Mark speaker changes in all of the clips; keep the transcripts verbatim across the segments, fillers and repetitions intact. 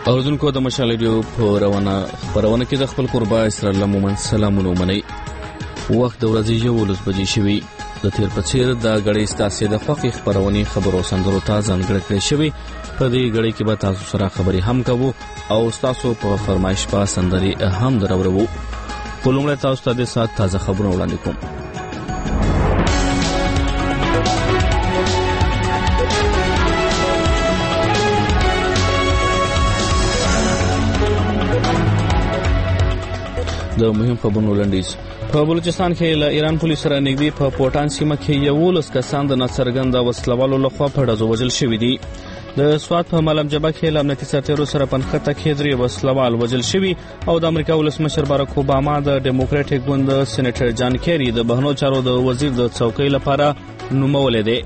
Speaker 1: اوردونکو د مشال ریډیو په روانه خبرونه کې د خپل قربا اسرائیل مومن سلامونه ومني. وخت د ورځې یو لس بجې شوي. د تیر په څیر د غړې ستاسو د خوښي خبرونه خبرو سندرو ته ځانګړې کړې شوي. په دې غړې کې به تاسو سره خبري هم کوو او تاسو په فرمایش په سندري هم درورو. کومه تاسو ته د سات تازه خبرونه وړاندې کوم. د مهم خبرونو لنډیز. په بلوچستان کې له ایران پولیس سره نږدې په پوټان سیمه کې یو لس کسان د ناڅرګنده وسلوالو لخوا په ډزو وژل شوي دي. د سوات په ملم جبه کې له امنیتي سرتیرو سره پنځه کې درې وسلوال وژل شوي او د امریکا ولسمشر باراک اوباما د ډیموکراټیک ګوند سېنیټر جان کیری د بهرنیو چارو د وزیر د څوکۍ لپاره نومولې دي.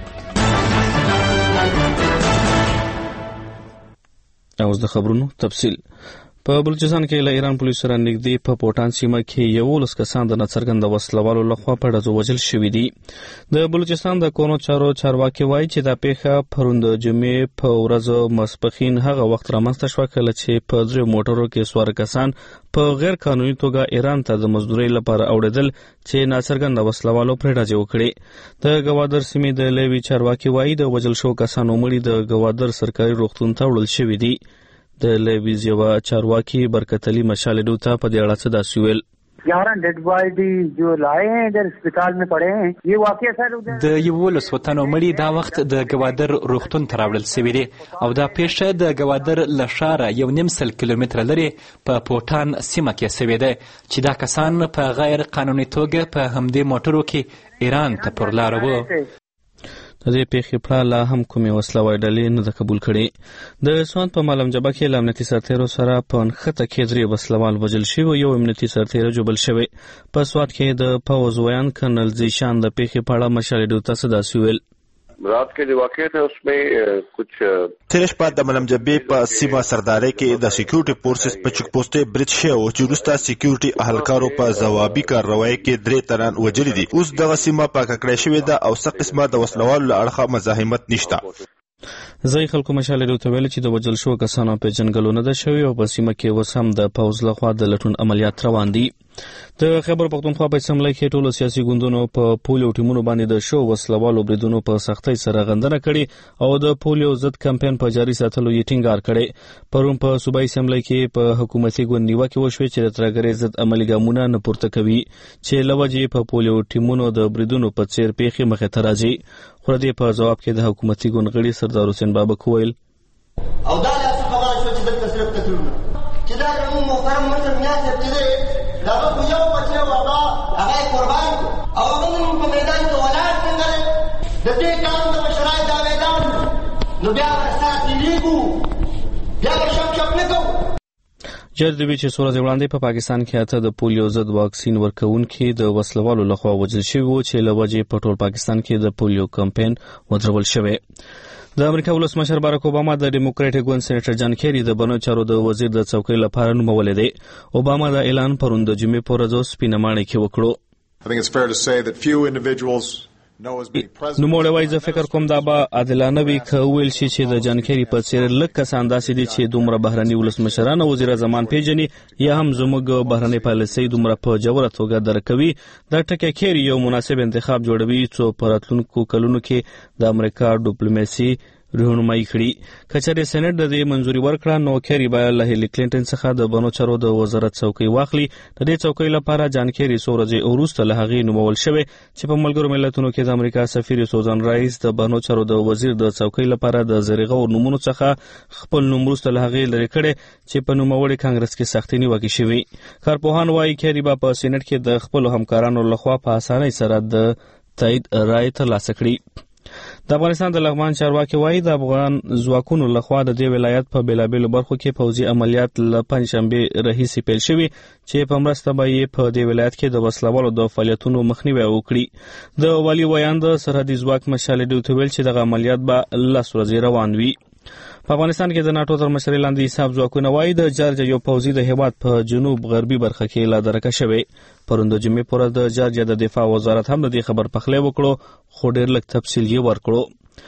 Speaker 1: اوس د خبرونو تفصیل. په بلوچستان کې له ایران پولیس سره نږدې په پوټان سیمه کې یو لس کسان د ناڅرګنده وسلوالو لخوا په ډزو وژل شوي دي. د بلوچستان د کونو چارو چارواکي وایي چې دا پیښه پرون د جمعې په ورځ ماسپښین هغه وخت رامنځته شوه کله چې په درې موټرو کې سوار کسان په غیر قانوني توګه ایران ته د مزدورۍ لپاره اوړېدل چې ناڅرګنده وسلوالو پرې ډزې وکړې. د ګوادر سیمې د لیوي چارواکي وایي د وژل شوو کسانو مړي د ګوادر سرکاري روغتون ته وړل شوي دي. د لیویز یو چارواکي برکت علي مشال ریډیو ته په دې اړه څه داسې ویل.
Speaker 2: ग्यारह dead body जो लाए हैं इधर अस्पताल में पड़े हैं. ये वाकया सर
Speaker 3: د یولس وطنو مړي دا وخت د ګوادر روغتون ته راوړل شوي دي او دا پیښه د ګوادر له ښاره یو نیم سل کیلومتره لرې په پوټان سیمه کې شوې ده چې دا کسان په غیر قانوني توګه په همدې موټرو کې ایران ته پر لاره وو. د دې پیښې په اړه لا هم کومې وسلوالې ډلې نه ده قبول کړې. د سوات په ملم جبه کې له امنیتي سرتیرو سره په نښته کې درې وسلوال وژل شوي او یو امنیتي سرتیری ژوبل شوی. په سوات کې د پوځ ویان کرنل زیشان د پیښې په اړه مشال ریډیو ته څه داسې ویل.
Speaker 4: رات के जो वाक़या थे उसमें कुछ
Speaker 5: تیرش په د ملم جبې په سیمه سرداري کې د سکیورټي فورسز په چک پوسټه برج شو او چې وروسته سکیورټي اهلکارو په ځوابي کاروایی کې درې تنان وژل دي. اوس دغه سیمه پاک کړې شوې ده او څه قسمه د وسلوالو له اړخه مزاحمت نشته.
Speaker 1: ځای خلکو مشال ریډیو ته ویل چې د وژل شوو کسانو په جنګلونه ده شوی او په سیمه کې اوس هم د پوځ لخوا د لټون عملیات روان دي. د خیبر پختونخوا په اسمبلی کې ټولو سیاسي ګوندونو په پولیو ټیمونو باندې د شو وسلوالو بریدونو په سختۍ سره غندنه کړې او د پولیو ضد کمپاین په جاري ساتلو یې ټینګار کړی. پرون په صوبایي اسمبلی کې په حکومتي ګوند نیوکه وشوه چې د ترګرې ضد عملي ګامونه نه پورته کوي چې لوجې په پولیو ټیمونو د بریدونو په څیر پیښې مخې ته راځي. خو دې په جواب کې د حکومتي ګوند غړي سردار حسین بابک ویل
Speaker 6: او دا خبره شو چې د تصرف تکلونه چې دا زموږ محترم مشر نیاز چې دغه خو یو بچی و هغه هغه قربان او هغه نن په میدان کې ولاړ څنګه د دې کار د مشرای دا میدان نو بیا ورسره تیریږو بیا شپ شپ نه کوو.
Speaker 1: جردوی چې څو ورځې وړاندې په پاکستان کې اته د پولیو ضد واکسین ورکوونکي د وسلوالو لخوا وژل شوي وو چې له وجې په ټول پاکستان کې د پولیو کمپاین ودرول شوی. د امریکا ولسمشر باراک اوباما د ډیموکراټیک ګوند سېنیټر جان کیری د بهرنیو چارو د وزیر د څوکۍ لپاره نومولې دی. اوباما دا اعلان پرون د جمعې په ورځ سپینمانه کې وکړو. نوموړی وایي زه فکر کوم دا به عادلانه وي که وویل شي چې د جان کیری په څېر لږ کسان داسې دي چې دومره بهرني ولسمشران او وزیر اعظمان پیژني یا هم زموږ بهرنۍ پالیسۍ دومره په ژوره توګه درک کوي. دا ټکی کیری یو مناسب انتخاب جوړوي څو په راتلونکو کلونو کې د امریکا ډیپلوماسي رهنمایي کړي. که چېرې سېنیټ د دې منظوري ورکړه نو کیری به له هیلي کلینټن څخه د بهرنیو چارو د وزارت څوکۍ واخلي. د دې څوکۍ لپاره جان کیری څو ورځې وروسته له هغې نومول شوی چې په ملګرو ملتونو کې د امریکا سفیر سوزان رایس د بهرنیو چارو د وزیر د څوکۍ لپاره د زرغو نومونو څخه خپل نوم وروسته له هغې لرې کړی چې په نوموړي کانګرس کې سختې نیوکې شوي. کارپوهان وایي کیری به په سېنیټ کې د خپلو همکارانو لخوا په اسانۍ سره د تایید رایې ترلاسه کړي. د افغانستان د لغمان چارواکي وایي د افغان ځواکونو لخوا د دې ولایت په بېلابېلو برخو کې پوځي عملیات له پنجشنبې راهیسې پیل شوي چې په مرسته به یې په دې ولایت کې د وسلوالو د فعالیتونو مخنیوی وکړي. د والي ویان د سرحدي ځواک مشال ریډیو ته ویل چې دغه عملیات به لس ورځې روان وي. په افغانستان کې د ناټو تر مشرۍ لاندې حساب ځواکونه وایي د جارجیا یو پوځي د هېواد په جنوب غربي برخه کې لا درکه شوی. پرون د جمعې په ورځ د جارجیا د دفاع وزارت هم د دې خبر پخلی وکړو خو ډېر لږ تفصیل یې ورکړو.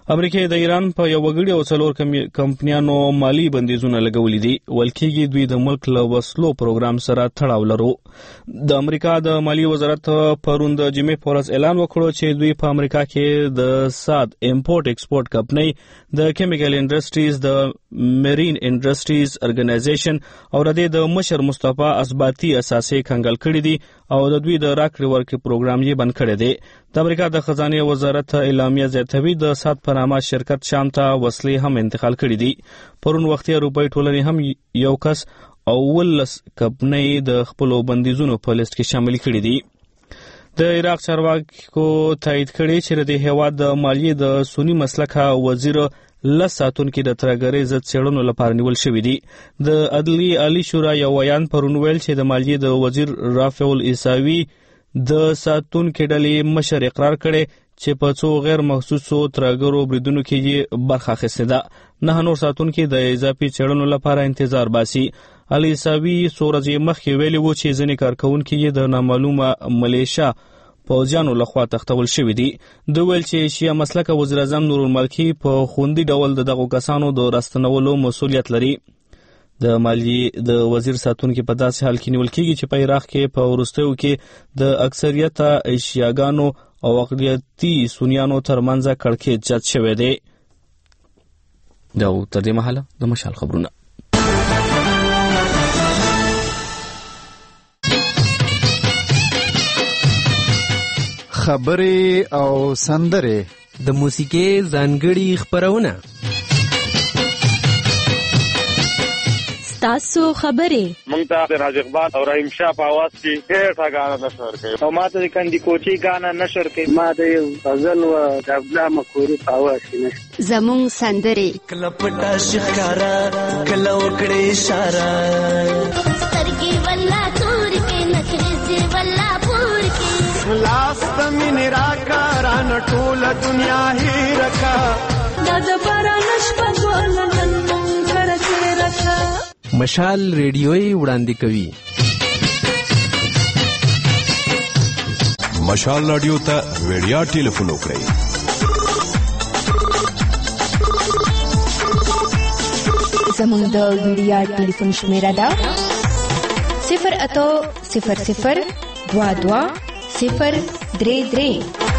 Speaker 1: امریکا د ایران په یو وګړي او څلور کمپنیانو مالی بندیزونه لګولې دي ولکېږي دوی د ملک له وسلو پروګرام سره تړاو لرو. د امریکا د مالی وزارت پرون د جمعې په ورځ اعلان وکړ چې دوی په امریکا کې د سات امپورټ ایکسپورټ کمپنۍ د کیمیکل انډستریز د مرین انډستریز ارګنایزیشن او د دې د مشر مصطفی اسباتی اساسي کنګل کړي دي او د دوی د راکړې ورکړې پروګرام یې بند کړی دی. د امریکا د خزانه وزارت اعلامیه زیاتوي د سات په نامه شرکت شام ته وسلې هم انتقال کړي دي. پرون وختي اروپایي ټولنې هم یو کس او ولس کمپنۍ د خپلو بندیزونو په لیست کې شامل کړي دي. د عراق چارواکو تایید کړي چې د هیواد د مالیې د سنی مسلکه وزیر لس ساتونکي د ترهګرۍ ضد څېړنو لپاره نیول شوي دي. د عدلي عالی شورا یو ویان پرون ویل چې د مالیې د وزیر رافع العیساوي د ساتونکو ډلې مشر اقرار کړي چې په څو غیر محسوسو ترهګرو بریدونو کې یې برخه اخیستې ده. نه نور ساتونکي د اضافي څېړنو لپاره انتظار باسي. العیساوي څو ورځې مخکې ویلي وو چې ځینې کارکوونکي یې د نامعلومه ملیشیا پوځیانو لخوا تختول شوي دي. دوی ویل چې شیعه مسلکه وزیر اعظم نور المالکي په خوندي ډول د دغو کسانو د راستنولو مسؤلیت لري. د مالیې د وزیر ساتونکي په داسې حال کې نیول کېږي چې په عراق کې په وروستیو کې د اکثریته شیعاګانو او اقلیتي سنیانو ترمنځ کړکېچ زیات شوی دی. دا تر دې مهاله د مشال خبرونه.
Speaker 7: خبرې او سندرې
Speaker 8: د موسیقۍ ځانګړي خبرونه
Speaker 9: تاسو خبرې
Speaker 10: مونږ ته د راج اقبال او رحیم شاه په आवाज کې ډېر غاڼه نشر کوي او ماته د کندي کوچي غاڼه نشر کوي. ما د غزل او د ابلا مکوري په आवाज کې نشر
Speaker 9: زمون سندرې
Speaker 11: کله پټا شکارا کله وکړې اشاره
Speaker 12: سترګي ولا تور کې نخري ولا پور کې
Speaker 13: لاس تمن راکاران ټول دنیا هی رکا
Speaker 14: د بارانش په ګولن مونږ کرته رکا.
Speaker 8: مشال ریډیوي وړاندې کوي.
Speaker 15: مشال رادیو ته وړیا ټلیفون وکړئ.
Speaker 9: زموږ د وړیا ټلیفون شمیره ده صفر اتو صفر صفر دوا دوا صفر درې درې.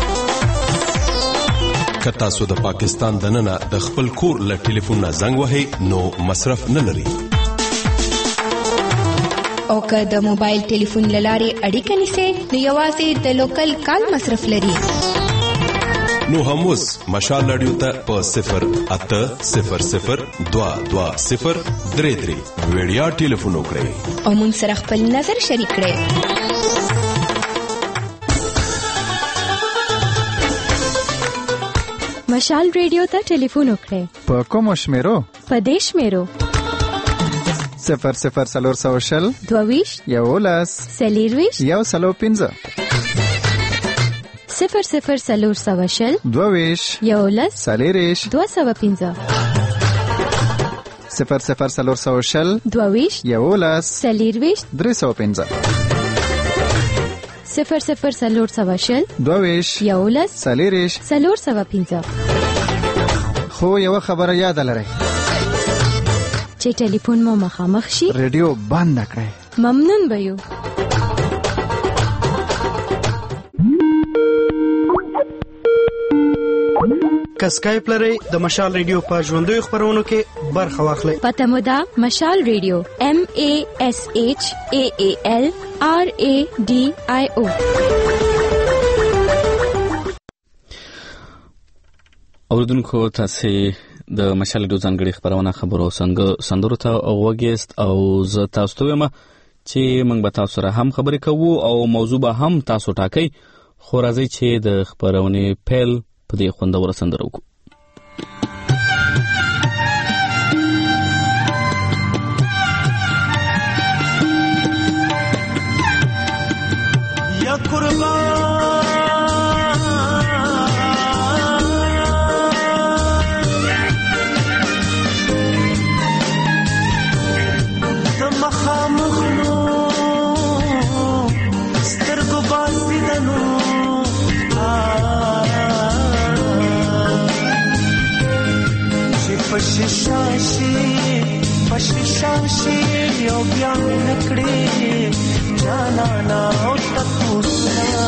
Speaker 15: که تاسو د پاکستان دننه د خپل کور له ټلیفون نه زنګ وهئ نو مصرف نه لري.
Speaker 9: او که د موبایل ټلیفون له لارې اړیکه نیسئ نو یوازې د لوکل کال مصرف لري.
Speaker 15: نو هم اوس مشال رادیو ته په صفر اته صفر صفر دوا دوا صفر درې درې وړیا ټلیفون وکړئ
Speaker 9: او موږ سره خپل نظر شریک کړئ. مشال ریډیو ته ټلیفون وکړئ.
Speaker 7: په کومو شمیرو؟
Speaker 9: په دې شمیرو
Speaker 7: صفر صفر څلور سوه شل
Speaker 9: دوهویشت
Speaker 7: یولس
Speaker 9: څلېرویشت
Speaker 7: یو سلو پنځه
Speaker 9: صفر صفر څلور سوه شل
Speaker 7: دوهویشت
Speaker 9: یولس
Speaker 7: څلېرویشت
Speaker 9: دوه سوه پنځه
Speaker 7: صفر صفر څلور سوه شل
Speaker 9: دوهویشت
Speaker 7: یولس
Speaker 9: څلېرویشت
Speaker 7: درې سوه پنځه
Speaker 9: صفر صفر څلور سوه شل
Speaker 7: دوهویشت
Speaker 9: یولس
Speaker 7: څلېرویشت
Speaker 9: څلور سوه پنځه.
Speaker 7: خو یوه خبره یاد لرئ
Speaker 9: چې ټلیفون مو مخامخ شي
Speaker 7: ریډیو بند کړئ.
Speaker 9: ممنون به یو.
Speaker 16: که سکایپ لرئ د مشال ریډیو په ژوندیو خبرونو کې برخه واخلئ.
Speaker 9: پته مو ده مشال ریډیو M A S H A A L R A D I O.
Speaker 1: اوردونکو تاسو د مشال ریډیو ځانګړي خبرونه خبرو سندرو ته وګیست او زه تاسو ته وایم چې موږ به تاسو سره هم خبرې کوو او موضوع به هم تاسو ټاکئ. خو راځئ چې د خبرونې پیل په دې خوندوره سندره وکړو.
Speaker 13: یا قربان د مخامخونو سترګو باسي دنو
Speaker 11: پششاشي پششاشي یو بیا نکړې جانا نا او تاسو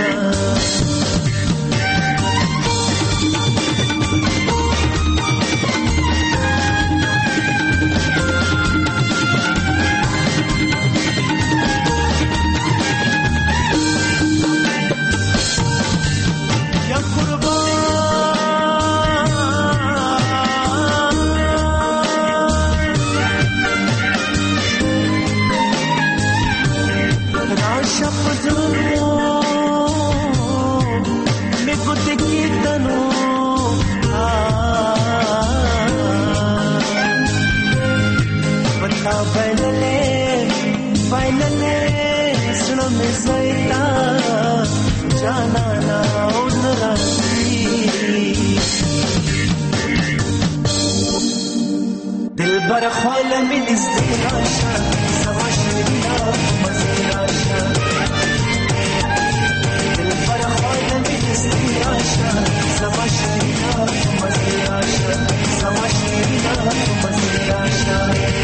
Speaker 11: برخوال من ازدراشا سواشرنا مزراشا البرخوال من ازدراشا سواشرنا مزراشا سواشرنا مزراشا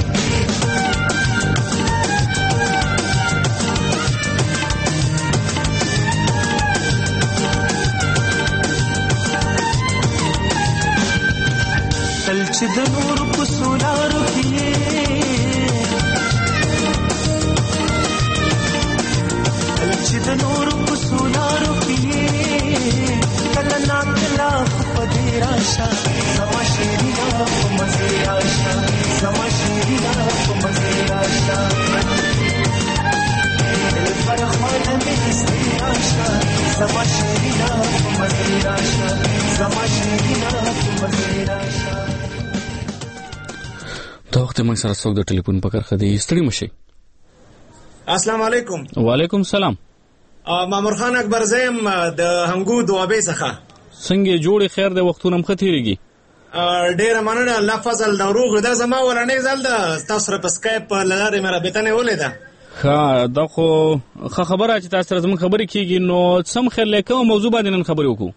Speaker 11: تلچ د نور کو سولارو کې تلچ د نور کو سولارو کې کله نا کلا پدې راشا سما شیرینا مزه راشا سما شیرینا مزه راشا دل پر خوان می استراشا سما شیرینا مزه راشا سما شیرینا مزه راشا.
Speaker 1: دا وخت موږ سره څوک د ټلیفون په کرخه دی ستړي مشي.
Speaker 17: السلام علیکم.
Speaker 1: وعلیکم السلام.
Speaker 17: مامور خان اکبر زیم د هنګو دوابې څخه.
Speaker 1: څنګه جوړې خیر د وختونه مخ تیریږي؟
Speaker 17: ډېر مننه الله فضل د روغ د زما ورنې زل د تاسو سره په سکایپ لاره مې رابطه نه ولیده.
Speaker 1: ها دا خو خبره چې تاسو سره زموږ خبرې کیږي نو سم خیر لیکه موضوع باندې نن خبرې وکړو.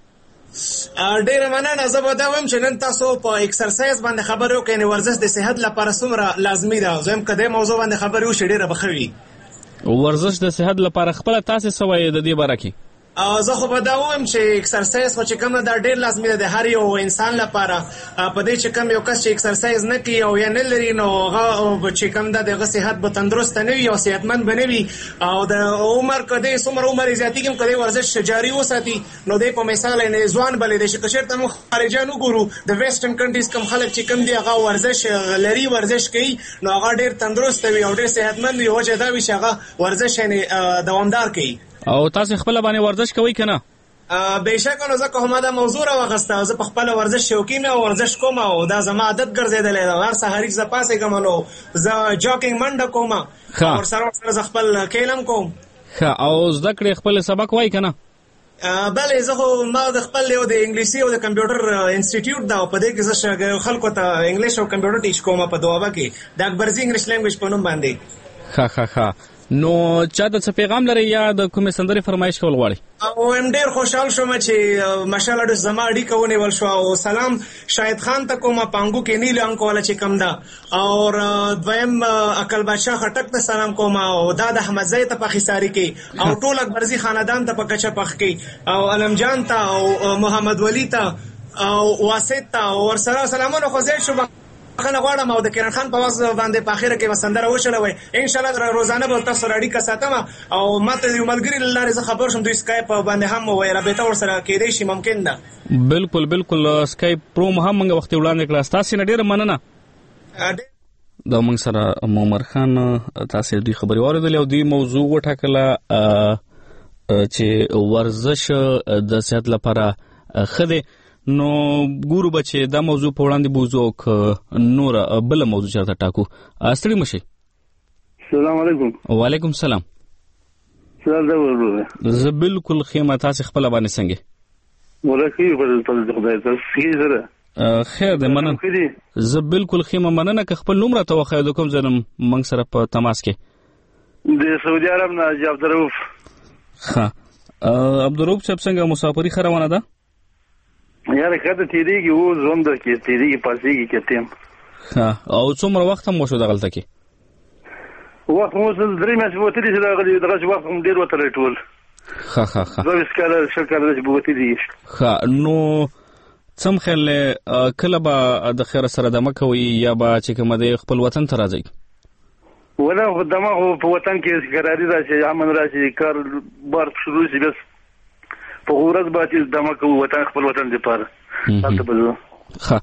Speaker 17: ډېر مننه. زه به دا وایم چې نن تاسو په ایکسرسایز باندې خبرې وکړئ نو ورزش د صحت لپاره څومره لازمي ده. زه هم که دې موضوع باندې خبرې وشي ډېره به ښه وي.
Speaker 1: ورزش د صحت لپاره خپله تاسې څه وایې د دې باره کې؟
Speaker 17: زه خو به دا وایم چې ایکسرسایز خو چې کوم دا ډېر لازمي ده د هر یو انسان لپاره. په دې چې کوم یو کس چې ایکسرسایز نه کوي او یا نه لري نو هغه چې کوم ده د هغه صحت به تندرسته نه وي او صحتمند به نه وي او د عمر که دی څومره عمر یې زیاتېږي که دی ورزش جاري وساتي نو دی په مثال یې ځوان بللی دی چې که چېرته موږ خارجیان وګورو د ویسټرن کنټریز کوم خلک چې کوم دي هغه ورزش لري ورزش کوي نو هغه ډېر تندرسته وي او ډېر صحتمند وي. وجه دا وي چې هغه ورزش یعنې دوامدار کوي.
Speaker 1: او تاسو خپل باندې ورزش کوئ که نه؟
Speaker 17: بېشکه نو زه که هم دا موضوع راواخسته زه په خپله ورزش شوقي یم او ورزش کوم او دا زما عادت ګرځېدلی ده. هر سهاري زه پاڅېږم نو زه جاکینګ منډه کوم او ورسره ورسره زه خپل کیلم کوم.
Speaker 1: ښه او زده کړې خپل سبق وایي که نه؟
Speaker 17: بلې زه خو ما د خپل یو د انګلیسي او د کمپیوټر انسټیټیوټ ده او په دې کې زه خلکو ته انګلیش او کمپیوټر ټیچ کوم په دوابه کې د اکبرزي انګلیش لینګویج په نوم باندې.
Speaker 1: ښه ښه ښه نو چا د څه پیغام لري یا د کومې سندرې فرمایش کول غواړي؟
Speaker 17: او هم ډېر خوشحال شوم چې ماشاءالله ډېر زما اړیکه ونیول شوه او سلام شاهد خان ته کوم پانګو کې نیل انکو والا چې کم ده او دویم عقل بادشاه خټک ته سلام کوم او دا د احمدزی ته په خیساري کې او ټول اکبرزي خاندان ته په کچه پخ کې او علم جان ته او محمد ولی ته او واسط ته او ورسره سلامونه خو زیات شو خنه غواړم او د کرن خان په واسطه باندې په اخره کې وسندره وشلوي ان شاء الله روزانه به تاسو سره اړیکه ساتم او ماته یو ملګری لاره زه خبر شم دوی سکایپ باندې هم وای رابطه ورسره کېدای شي ممکن ده.
Speaker 1: بالکل بالکل سکایپ پرو هم موږ وخت وړاندې کړه. تاسو نه ډیره مننه. دا موږ سره عمر خان تاسو دوی خبري واردلې او دوی موضوع وټاکله چې ورزش د صحت لپاره خده. نو ګورو بچې دا موضوع په وړاندې بوزو که نور بل موضوع چرته ټاکو. ستړي مشي.
Speaker 10: السلام علیکم.
Speaker 1: وعلیکم السلام. زه بالکل خیمه تاسو خپل باندې څنګه
Speaker 10: ورکی په خدای تاسو سره
Speaker 1: خیر دې مننه. زه بالکل خیمه مننه که خپل نوم راته وخایې د کوم ځنم موږ سره په تماس کې
Speaker 10: د سعودي عرب نه عبدالرؤف.
Speaker 1: ښه عبدالرؤف صاحب څنګه مسافري خروانه ده؟
Speaker 10: یاره کده تیریږي او زوم د کې تیریږي پاسيږي کتم
Speaker 1: ها او څومره وخت هم وشو دغلته کې
Speaker 10: وخت مو درې میاشتې وته دي دغه دغه وخت هم ډیر وته ټول
Speaker 1: ها ها ها
Speaker 10: زه سکاله شکل د بوته دي
Speaker 1: ها نو څم خل کله به د خیر سره د مکوي یا به چې کوم د خپل وطن ته راځي
Speaker 10: ولا دماغ په وطن کې قراري راشي امن راشي کار بار شروع شي بس په ورځ باندې دماغ وطن خپل وطن دی پاره تاسو بلو
Speaker 1: ها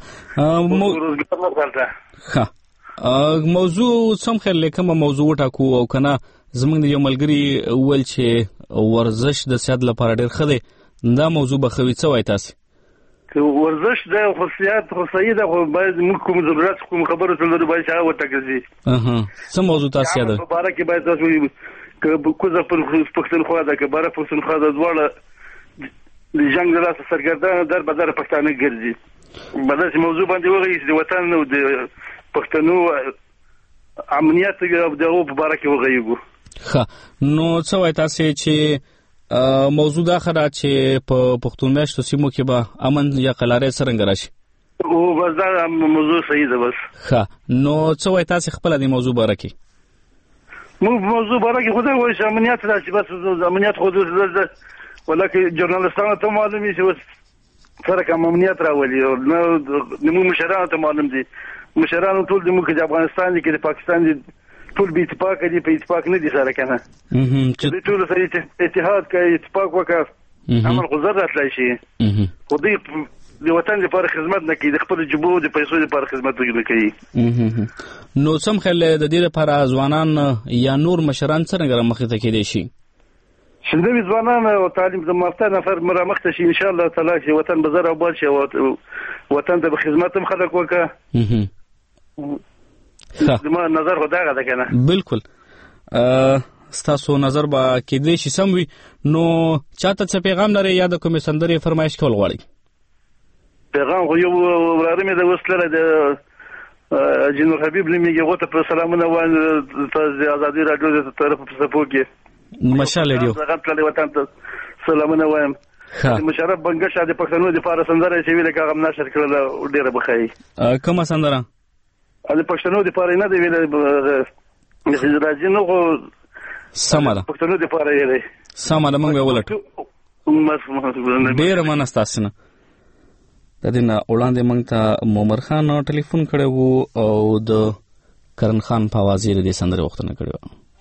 Speaker 1: ها موضوع سم خل کوم موضوع ټاکو او کنه زمونږ یو ملګری ول چې ورزش د صحت لپاره ډیر ښه دی دا موضوع به خوي څه وای تاسو
Speaker 10: ورزش د خصوصیات خصوصي د باید موږ کوم ضرورت کوم خبره تلل باید شاو وتګزي
Speaker 1: اها څه موضوع تاسو یاد
Speaker 10: لپاره کې باید تاسو کوزه پر پښتونخوا د کبره پښتونخوا د ډوړه د جنگ د لاس سرګردان در بدر پښتانه ګرځي بدل موضوع باندې وغوي چې وطن نو د پښتنو امنیت د او په اړه کې وغويګو
Speaker 1: ها نو څه وای تاسو چې موضوع دا خره چې په پښتون میاشتو سیمو کې به امن یا قلاره څنګه راشي
Speaker 10: او بس دا موضوع صحیح ده بس
Speaker 1: ها نو څه وای تاسو خپل د موضوع باره کې
Speaker 10: مو موضوع باره کې خدای وایي امنیت راشي بس امنیت خو د ولکه جورنالستانو ته معلومي چې سره کوم امنیت راولي او نو مشرانو ته معلوم دي مشرانو ټول د موږ د افغانستان کې د پاکستان دي ټول به اتفاق دي په اتفاق نه دي سره کنه چې ټول سره اتحاد کوي اتفاق وکړي عمل غزر راتلای شي خو دې د وطن لپاره خدمت نه کوي د خپل جبو د پیسو لپاره خدمت نه کوي
Speaker 1: نو سم خل د دې لپاره ځوانان یا نور مشران څنګه مخې ته کېدي شي
Speaker 10: شندوی ځوانان او تعلیم د مافته نفر مرامخته شي ان شاء الله تعالی چې وطن بزر او بال شي وطن ته خدمت هم خلک وکړي زما نظر خو داغه ده کنه
Speaker 1: بالکل ستاسو نظر با کې دې شي سم وي نو چاته څه پیغام لري یا د کومې سندرې فرمایش کول غواړي
Speaker 10: پیغام خو یو وراره مې د وسله د جنرال حبیب لمیږي غوته په سلامونه وان ته ازادي رادیو د طرف په سپوږی
Speaker 1: مشال رادیو
Speaker 10: څنګه تل وطن ته سلامونه وایم مشرف بنګش د پښتنو د پاره سندره چې ویل کاغم نشر کړل ډیره بخای
Speaker 1: کومه سندره
Speaker 10: د پښتنو د پاره نه دی ویل چې راځي نو
Speaker 1: سماده
Speaker 10: پښتنو د پاره یې
Speaker 1: سماده موږ ولټ ډیره منستاسنه د دې نه وړاندې موږ ته مومر خان ټلیفون کړو او د کرن خان په आवाज یې د سندره وختونه کړو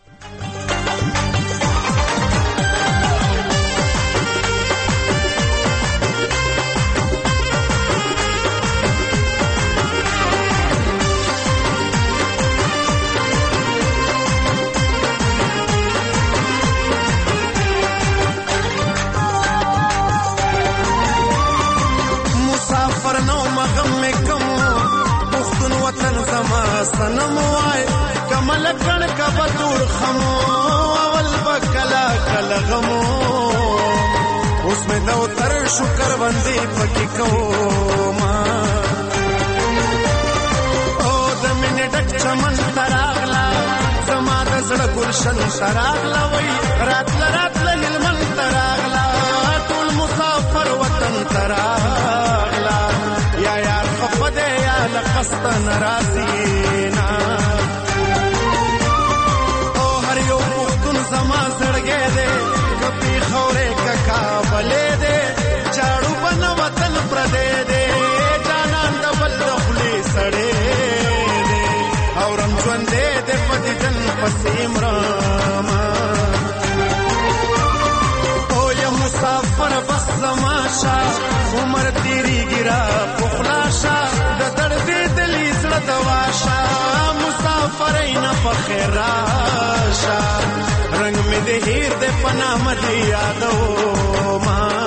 Speaker 13: سنم وای کمل کړ کبه تور خمو اول بکلا کلا غمو اوس مې نو تر شکر باندې پکې کوما او د مینې ډک چمن تراغلا زما د زړه ګلشن تراغلا وای رات رات لهلمن تراغلا ټول مسافر وطن تراغلا یا یار خفده یا لقصد ناراضی زما زړګې دې کپی خورې ککا بلې دې چاړو بن وطن پر دې دې جانان د بل خلی سړې دې اورم ژوند دې پدې دن پسیم راما او یا مسافر بس زما شا عمر تیری ګرا پخلاشا د درد دلی زړه دواشا مسافر نه فخراشا رنگ میں دے ہیر دے پنا مدی یادو ماں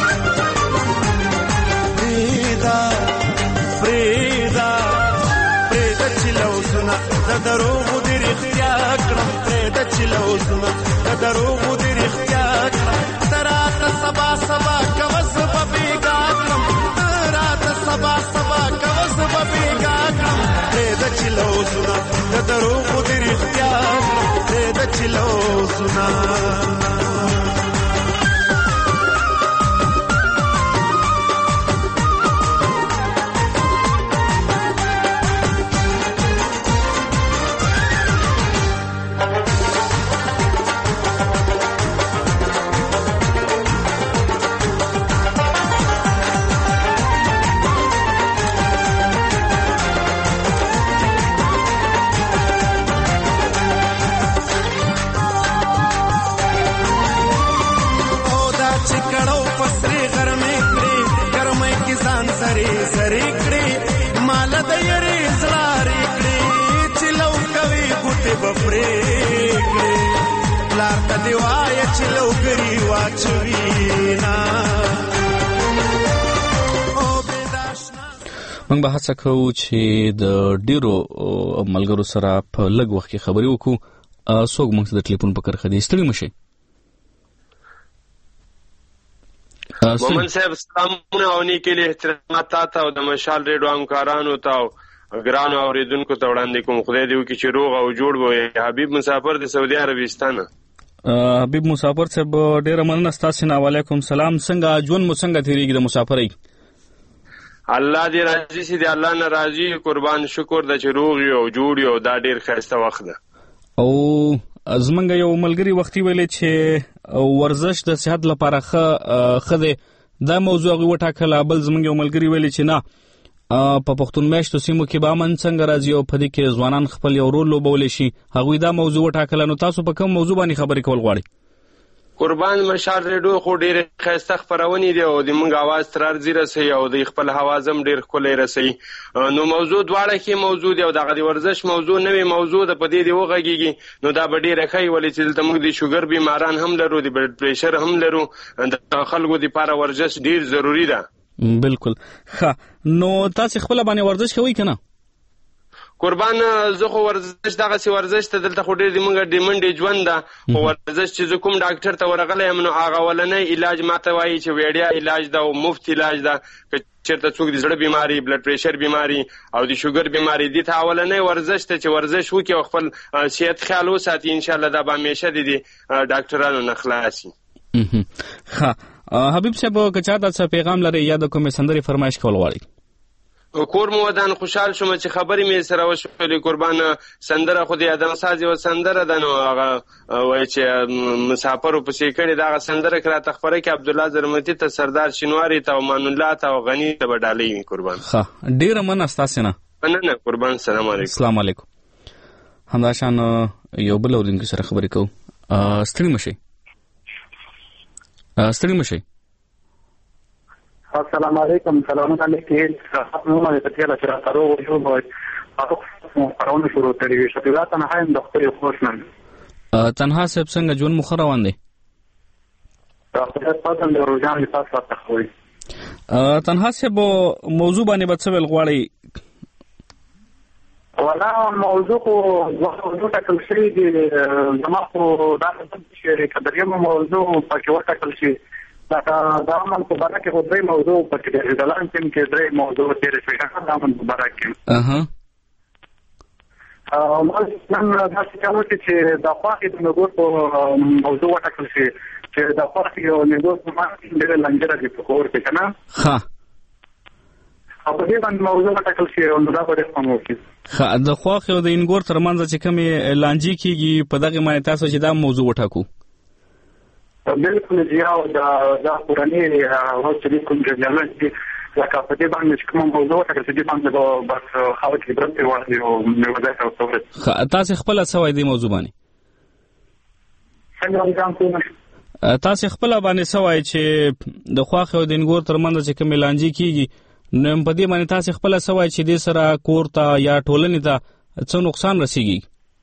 Speaker 13: پریدا پریدا پریدا چلو سنا ددرو مدیر اختیار کرم پریدا چلو سنا ددرو مدیر اختیار کرم ترات سبا سبا کوز ببیگا کرم ترات سبا سبا کوز ببیگا کرم پریدا چلو سنا ددرو مدیر اختیار کرم چلو سنا چې کړو پسرې غرمې کړې ګرمۍ کې ځان سرې سرې کړې مال د یاري زلارې کړې چې لو کوي ګوتې بپرې کړې پلار ته دی وایه چې لوګري واچوي نه.
Speaker 1: موږ به هڅه کوو چې د ډیرو ملګرو سره په لږ وخت کې خبرې وکړو. څوک موږ ته د ټلیفون په کرښه دی؟ ستړي مشئ.
Speaker 18: مومن صاحب سلامونه او نیکې له احترامات تاسو او د مشال ریډیو همکارانو ته او ګرانو اوریدونکو ته وړاندې کوم. خدای دې وکړي چې روغ او جوړ وي. حبیب مسافر د سعودي عربستان.
Speaker 1: حبیب مسافر صاحب ډیره مننه ستاسو نه. وعلیکم سلام. څنګه ژوند مو څنګه تیریږي د مسافرۍ؟
Speaker 18: الله دې راضي سي. دې الله نه راضي. قربان شکر د چې روغ او جوړ او دا ډیر ښایسته وخت ده.
Speaker 1: او زمونږ یو ملګری وختي ویلې چې ورزش د صحت لپاره ښه ښه دی. دا موضوع هغوی وټاکله. بل زمونږ یو ملګری ویلې چې نه په پښتون میشتو سیمو کې به امن څنګه راځي او په دې کې ځوانان خپل یو رول لوبولی شي. هغوی دا موضوع وټاکله. نو تاسو په کوم موضوع باندې خبرې کول غواړئ؟
Speaker 18: قربان مشال ریډیو خو ډېر ښایسته خپرونې دي او د موږ اواز تر ارزي رسوي او د خپل حوازم ډېر ښکلی رسوي. نو موضوع دواړه کې موضوع دی او دغه د ورزش موضوع نوې موضوع ده. په دې دې وغږېږي نو دا به ډېره ښه وي. ولې چې دلته موږ د شوګر بیماران هم لرو، د بلډ پریشر هم لرو. د خلکو دپاره ورزش ډېر ضروري ده.
Speaker 1: بالکل ښه. نو تاسې خپله باندې ورزش کوئ که نه؟
Speaker 18: قربان زه خو ورزش دغسې ورزش ته دلته خو ډېر د مونږ د منډې ژوند ده. خو ورزش چې زه کوم ډاکټر ته ورغلی یم نو هغه اولنی علاج ماته وایي چې ویړیا علاج ده او مفت علاج ده. که چېرته څوک د زړه بیماري، بلډ پریشر بیماري او د شوګر بیماري دي ته اولنی ورزش ته چې ورزش وکړي او خپل صحت خیال وساتي انشاءالله دا به همیشه د دې ډاکټرانو نه خلاصي.
Speaker 1: ښه حبیب صاحب که چاته څه پیغام لرئ یا د کومې سندرې فرمایش کول غواړئ؟
Speaker 18: کور مو ودان خوشحال شوم چې خبرې مې سره وشولې. قربان سندره خو د ادم ساز یوه سندره ده نو هغه وایي چې مسافرو پسې کړې دغه سندره که راته خپره کړي عبدالله زرمتي ته، سردار شینواري ته او مان الله ته او غني ته به ډالۍ وي. قربان
Speaker 1: ښه ډېره مننه ستاسې نه.
Speaker 18: مننه قربان. سلام علیکم.
Speaker 1: السلام علیکم. همداشان یو بل اورېدونکي سره خبرې کوو. ستړي مشئ. ستړي مشئ.
Speaker 2: السلام علیکم. سلامونه علیکم. نومه مې په تېره چې راته روغ وژوب خپرونه شروع کړې وي. شفیقا تنها یم د خپلې خوښ نن.
Speaker 1: تنها صاحب څنګه ژوند مو ښه روان دی؟
Speaker 2: د خدای فضل د روژان لپاس راته ښه وي.
Speaker 1: تنها صاحب موضوع باندې به څه ویل غواړئ؟
Speaker 2: والا موضوع خو دوه موضوع ټاکل شوي دي. زما خو دا چې که درېیمه موضوع پکې وټاکل شي لکه د امن په باره کې خو درې موضوع پکې دی. د لانچین کې درې موضوع تېرې شوې د امن په باره کې. نن داسې کار وشي چې د خوښې د نګور په موضوع وټاکل شي چې د خوښې او نګور په منځ کې ډېره لنجره دي په کور کې که نه.
Speaker 1: ښه
Speaker 2: او په دې باندې موضوع وټاکل شي نو دا به ډېر خوند وکړي.
Speaker 1: ښه د خوښې او د انګور تر منځ چې کومې لانجې کېږي په دغې باندې تاسو چې دا موضوع وټاکو؟
Speaker 2: بالکل جی. او دا کورنۍ چې کوم جګړه دي لکه په دې باندې چې کوم موضوع وټاکل شي دې باندې به بس خلک عبرت پرې واخلي او مېوه ته ورسوي.
Speaker 1: ښه تاسې خپله څه وایئ دې موضوع باندې؟
Speaker 2: څنګه ځان کوم
Speaker 1: تاسې خپله باندې څه وایئ چې د خوښې او د انګور تر منځ چې کومې لانجې کېږي نو په دې باندې تاسې خپله څه وایئ چې دې سره کور ته یا ټولنې ته څه نقصان رسېږي؟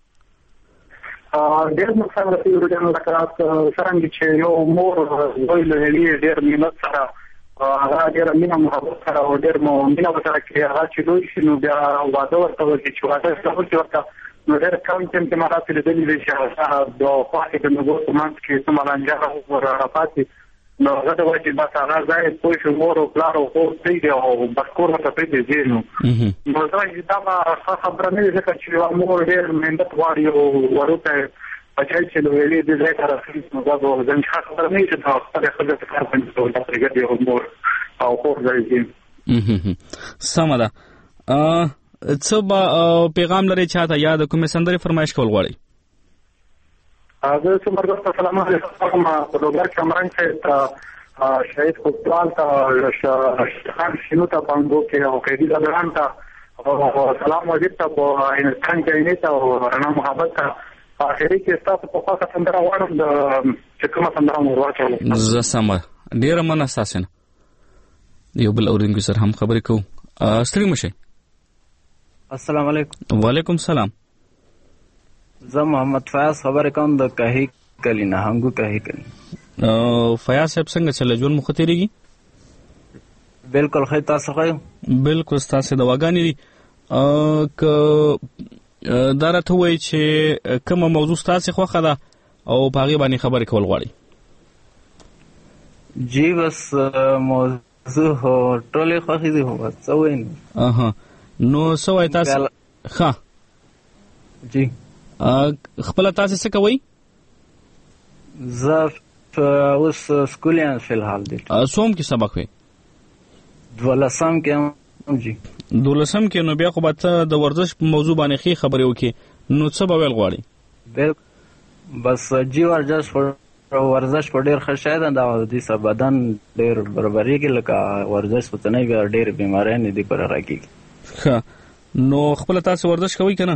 Speaker 2: ډېر نقصان رسېږي روجانو لکه څرنګه چې یو مور زوی له هغې ډېر مینت سره هغه ډېره مینه محبت سره او ډېر مینه ورسره کړي هغه چې لوی شي نو بیا واده ورته وکړي چې واده ورته وکړي ورته نو ډېر کم ټیم کې ما داسې لیدلي دي چې هغه د خوښې د نګور په منځ کې څومره لانجه راپاتې نو هغه ته وایي چې بس هغه ځای پوه شو مور او پلار او خور پرېږدي او بس کور ورته پرېږدي ځي نو نو زه وایم چې دا به ښه خبره نه وي ځکه چې یوه مور ډېر محنت غواړي او وړوکی بچی چې له ویلې دې ځای ته رسېږي نو دا به زموږ ښه خبره نه وي چې د خپلې ښځې په کار باندې دا پرېږدي او مور او خور ځای ځي.
Speaker 1: سمه ده. څه به پیغام لرئ چاته یا د کومې سندرې فرمایش کول غواړئ؟
Speaker 2: زه څومره درته سلامونه لیکم په لوګر کې عمران صاحب ته شهید کوټوال ته خان شینو ته پانګو کې او قیدي زبران ته سلام وزیر ته په هندوستان کې عینې ته او رڼا محبت ته په اخري کې ستاسو په خواته سندره غواړم چې کومه سندره مو ورواچوم.
Speaker 1: زه سمه ډیره مننه ستاسو نه. یو بل اورینګو سره هم خبرې کوو. ستړي مشه.
Speaker 19: السلام علیکم.
Speaker 1: وعلیکم سلام.
Speaker 19: زه محمد فیاض خبرې کوم د کهی کلی نه، هنګو کهی کلی.
Speaker 1: فیاض صاحب څنګه چل ژوند مخ تیریږي؟
Speaker 19: بالکل ښه، تاسو ښه؟
Speaker 1: بالکل ستاسو دواګانې دي. که دا راته وایي چې کومه موضوع ستاسو خوښه ده او په هغې باندې خبرې کول غواړئ؟
Speaker 19: جی بس موضوع ټولې خوښې دي، خو څه وایي
Speaker 1: اها نو څه وایي تاسو؟ ښه
Speaker 19: جی
Speaker 1: خپله تاسو څه کوئ؟
Speaker 19: زه اوس سکول یم فی الحال دي.
Speaker 1: څوم کې سبق وی؟
Speaker 19: دولسم کې هم. جی
Speaker 1: دولسم کې. نو بیا خو به ته د ورزش په موضوع باندې ښې خبرې وکړې، نو څه به ویل غواړې؟
Speaker 19: بس جی ورزش ورزش په ډېر ښه شی ده، دا د دې بدن ډېر برابرېږي، لکه ورزش خو څه نه وي، ډېرې بیماریانې دې پرې راکېږي.
Speaker 1: ښه نو خپله تاسو ورزش کوئ که نه؟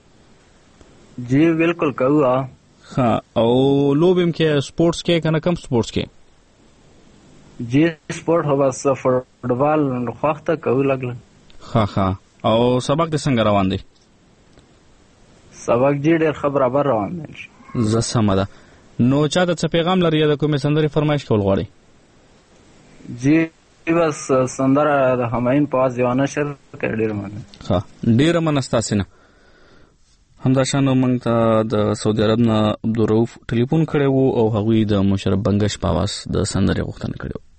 Speaker 19: جی بالکل کوو.
Speaker 1: ښه او لوبې هم کې سپورټس کې که نه؟ کم سپورټس کې؟
Speaker 19: جی سپورټ هو بس فوټبال خوښ ته کوو لږ لږ.
Speaker 1: ښه ښه او سبق دې څنګه روان دی؟
Speaker 19: سبق جی ډېر ښه برابر روان دی.
Speaker 1: زه سمه ده. نو چا ته څه پیغام لري یا د کومې سندرې فرمایش کول غواړئ؟
Speaker 19: جی بس سندره د همایون په آواز یوه نشر کړې. ډېره مننه.
Speaker 1: ښه ډېره مننه ستاسې نه. همداشانو موږ ته د سعودي عرب نه عبدالرؤف ټلیفون کړی و او هغوی د مشرف بنګش په آواز د سندرې غوښتنه کړې وه.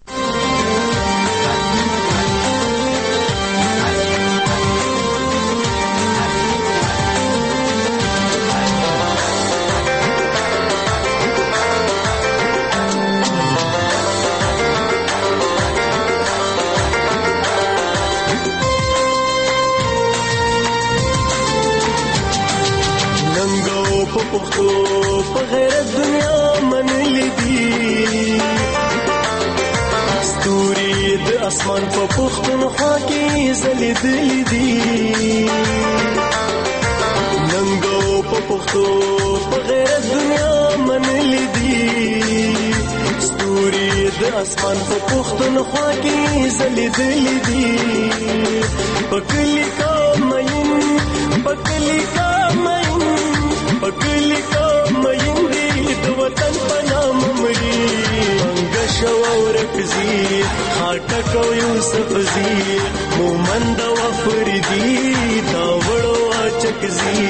Speaker 11: اسمان په پښتونخوا کې ځلېدلې دي، ننګو په پښتو په غیرت دنیا منلې دي، ستوري د اسمان په پښتونخوا کې ځلېدلې دي، په کلي کا مین په کلي کا مین په کلي کا مین دي د وطن په نام مري، بنګش او رکزي خاټک او یوسف زی مومند او افریدي دا وړو اچکزي.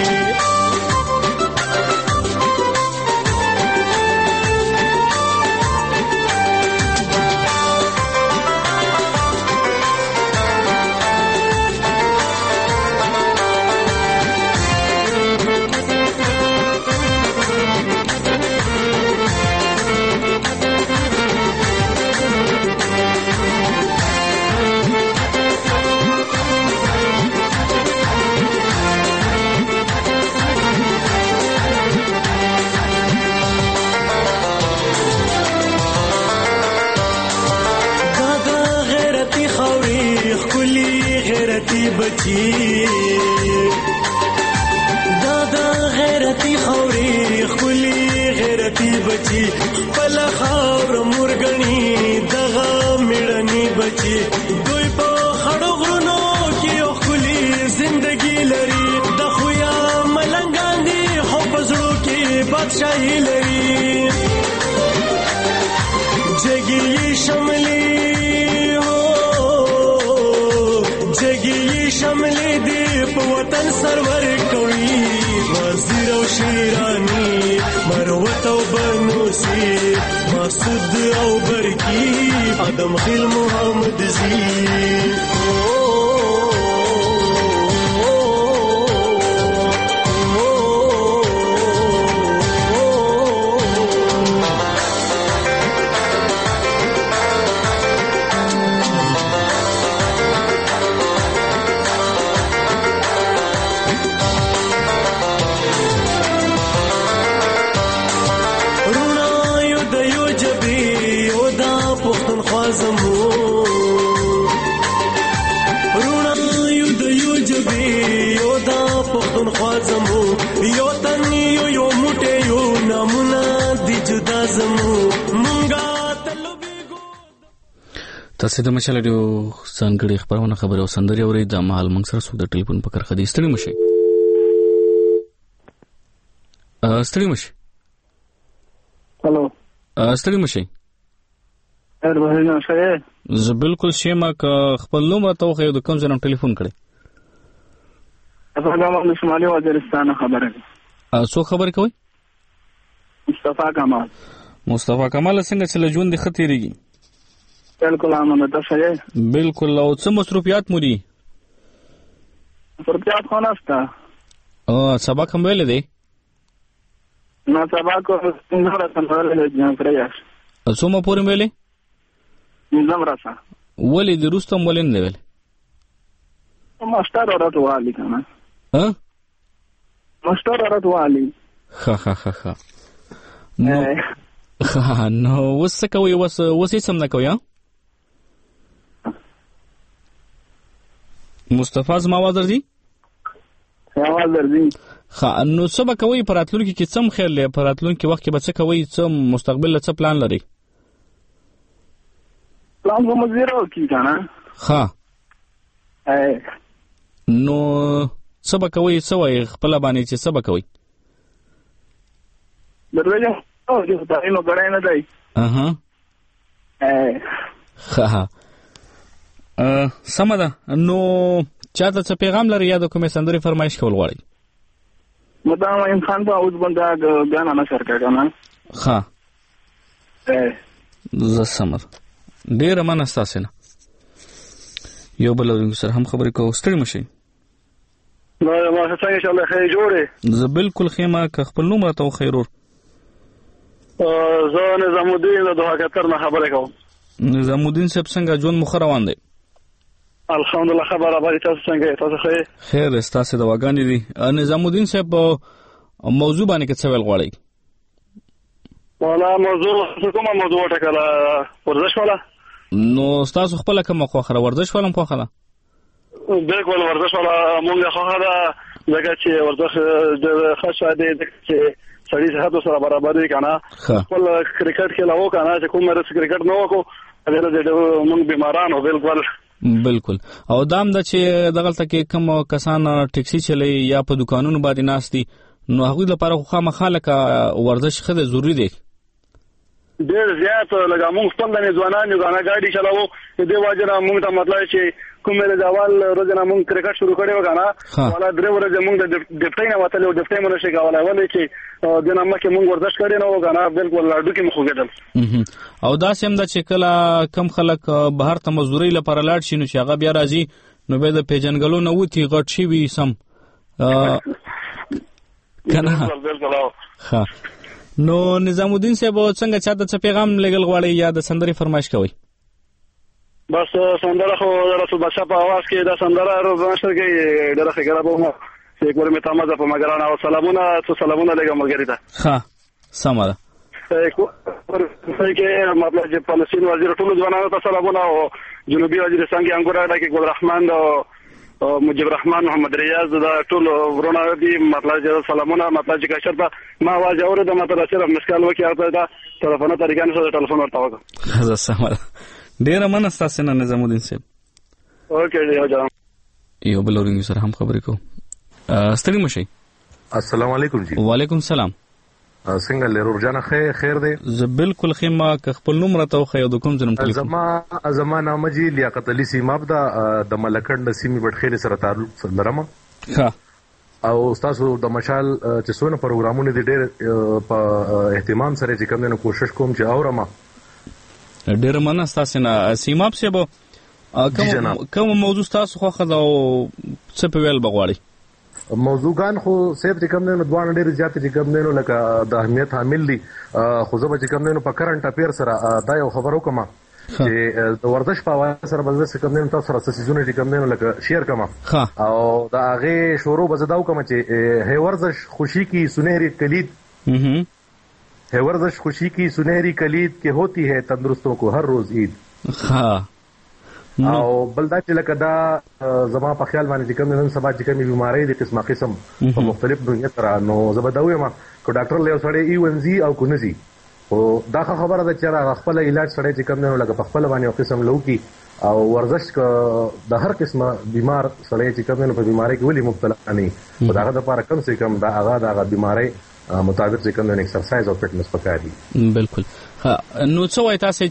Speaker 11: بچی دادا غیرتی خوري خولي غیرتی بچی خپل خاور مرګنی دغه میړنی بچی دوی په خړو غرونو کې خولي زندگی لري د خویا ملنګان دي خو پزړو کې بادشاہي لري جګی شملي شملې دی په وطن سرور کوي وزیر او شیرانی مروت او بنوسی مسعود او برکی ادم خیل محمد زی
Speaker 1: تاسو د مشال رادیو ځانګړي خبرونه خبرو سندري اوري د مهال موږ سره سود ټلیفون په کرخه دي ستړي مشي ا ستړي مشي
Speaker 2: هالو
Speaker 1: ا ستړي مشي
Speaker 2: ار بهنه شه
Speaker 1: زه بالکل شیما ک خپل نوم راته خو د کوم ځنم ټلیفون کړي
Speaker 2: افغان د شمالي وزیرستان خبره
Speaker 1: ا څو خبر کوي
Speaker 2: مصطفی کمال
Speaker 1: مصطفی کمال څنګه چې ژوند د خطرېږي
Speaker 2: بالکل امانه تاسو یې
Speaker 1: بالکل او څه مصروفیات مو دي
Speaker 2: مصروفیات خو نشته
Speaker 1: ا سبق هم ویل دي
Speaker 2: نو سبق څنګه راځم ولې نه پریاس
Speaker 1: څو مو پورې ویلې
Speaker 2: نظام راځه
Speaker 1: ولې د روستم ولې نه ویل
Speaker 2: ماستر اورته والی کنه
Speaker 1: ها
Speaker 2: ماستر اورته والی
Speaker 1: ها ها ها ها نو ها نو وسه کوي وسه وسه سم نه کوي مصطفی زما आवाज درځي
Speaker 2: आवाज درځي
Speaker 1: ها نو څه به کوي پراتلون کې څم خیر لې پراتلون کې وخت کې به څه کوي څه مستقبل څه پلان لري
Speaker 2: پلان کوم زیرو کی کنه
Speaker 1: ها نو څه به کوي څه وای خپل باندې چې څه به کوي
Speaker 2: دروازه او چې تاسو نو غړای نه دی
Speaker 1: اها ها ا سمدا نو چاته څه پیغام لري یا د کومې سندري فرمایش کول غواړي
Speaker 2: مدام امکان په اوس باندې غاڼه نه سرکړه کنه
Speaker 1: ها ز سمر ډیر من استاسنه یو بل سره هم خبرې کوو ستړي مشي
Speaker 10: نو ما څنګه ان شاء الله خیر جوړه
Speaker 1: ز بالکل خیمه ک خپل نوم راته خیرور
Speaker 10: زه نظام الدین د دوه کتر نه خبرې کوم
Speaker 1: نظام الدین صاحب څنګه ژوند مخ روان دی
Speaker 10: الحمدلله خبره باندې تاسو څنګه تاسو خیر
Speaker 1: خیر استاسه د واګانی دي نظام الدین صاحب موضوع باندې کې څه ویل غواړي
Speaker 10: ولا موضوع کومه موضوع ټکله ورزش ولا
Speaker 1: نو تاسو خپل کومه خوخره ورزش ولم خوخره
Speaker 10: بالکل ورزش ولا مونږ خوخره دغه چې ورزش د خاصه دي چې سړي صحت سره برابر دي کنه خپل کرکټ کې لاو کنه چې کوم مرز کرکټ نه وکړو هغه د مونږ بیمارانو بالکل
Speaker 1: بالکل او دام د چې دغلت کې کوم کسان ټیکسي چلی یا په دکانونو باندې ناشتي نو هغه لپاره خو خامخاله ورزش خده ضروری دی
Speaker 10: ډېر زیات لږه موږ خپل د ځوانانو غاڼه گاډي چلاو دې واجب موږ ته مطلب چې کومه د اول ورځې موږ کرکټ شروع کړو غاڼه ولا درې ورځې موږ د ډیپټای نه وتلو ډیپټای مونږ شي کولای ولې چې د نامه کې موږ ورزش کړی نو غاڼه بالکل لاډو کې مخ وګدل
Speaker 1: او دا سم د چې کله کم خلک بهر ته مزدوري لپاره لاړ شي نو چې هغه بیا راځي نو به د پیجنګلو نه وتی غټ شي وي سم کنه ها نو نظام الدین صاحب څنګه چاته څه پیغام لګل غواړي یا د سندري فرمایش کوي
Speaker 10: بس سندره خو رسول بادشاہ په आवाज کې دا سندره روزانه کې ډېر ښه غره به چې کومه متامزه په مګرانه او سلامونه څو سلامونه لګم ملګری ته
Speaker 1: ها سماره
Speaker 10: کې مطلب چې فلسطین وزیر ټول ځوانانو ته سلامونه او جنوبي وزیرستان کې انګور راډا کې ګل رحمان او مجيب الرحمن محمد ریاض دا ټول ورونه دي مطلب چې سلامونه مطلب چې کشر ته ما واځ اورده مطلب چې مشکل وکي او دا ټلیفون طریقې سره ټلیفون ورته وکړه
Speaker 1: زه سماره ډیر منستا سينه نظام الدین صاحب
Speaker 10: اوکې یو جام
Speaker 1: یو بل ورنګ سره هم خبرې کو ستړي مشي
Speaker 20: السلام علیکم جی
Speaker 1: وعلیکم السلام
Speaker 20: څنګه لرور جان خیر خیر دی
Speaker 1: زه بالکل خیمه ک خپل نوم راته خو د کوم ځنم ټلیفون
Speaker 20: زما زما نام جی لیاقت علي سیماب دا د ملکند سیمې بټخیر سره تعلق لرم
Speaker 1: ها
Speaker 20: او تاسو د مشال چې څونه پروګرامونه دي ډېر په اهتمام سره چې کوم نه کوشش کوم چې اورم
Speaker 1: ډېر مننه تاسو نه سیماب صاحب کوم کوم موضوع تاسو خو خدا او څه په ویل بغواړي
Speaker 20: موضوعګان خو سیب چې کوم نه دوه ډېر زیات چې کوم نه لکه د اهمیت حامل دي خو زه چې کوم نه په کرنٹ افیر سره دا یو خبرو کوم چې د ورزش په واسطه سره بل څه کوم نه تاسو سره سيزونه چې کوم نه لکه شیر کوم او دا هغه شروع بزداو کوم چې هي ورزش خوشي کی سنہری کلید है वर्जिश खुशी की सुनहरी कलीद के होती है तंदुरुस्तों को हर रोज ईद
Speaker 1: ها
Speaker 20: او بلدا چې لکه دا زما په خیال باندې کوم نن سبا چې کومي بیماری د قسمه قسم په مختلف دنیا تر نو زبدوي ما کو ډاکټر له سړی ای ون زی او کو نزي خو دا خبره ده چې هغه خپل علاج سره چې کوم نه لګه په خپل باندې یو قسم لوکي او ورزش د هر قسمه بیمار سره چې کوم نه په بیماری کې ولې مبتلا نه وي داغه لپاره کم سے کم دا هغه دغه بیماری مطابق چې کوم نه ایکسرسایز او فټنس پکاري. بالکل.
Speaker 1: نو څه وایي تاسو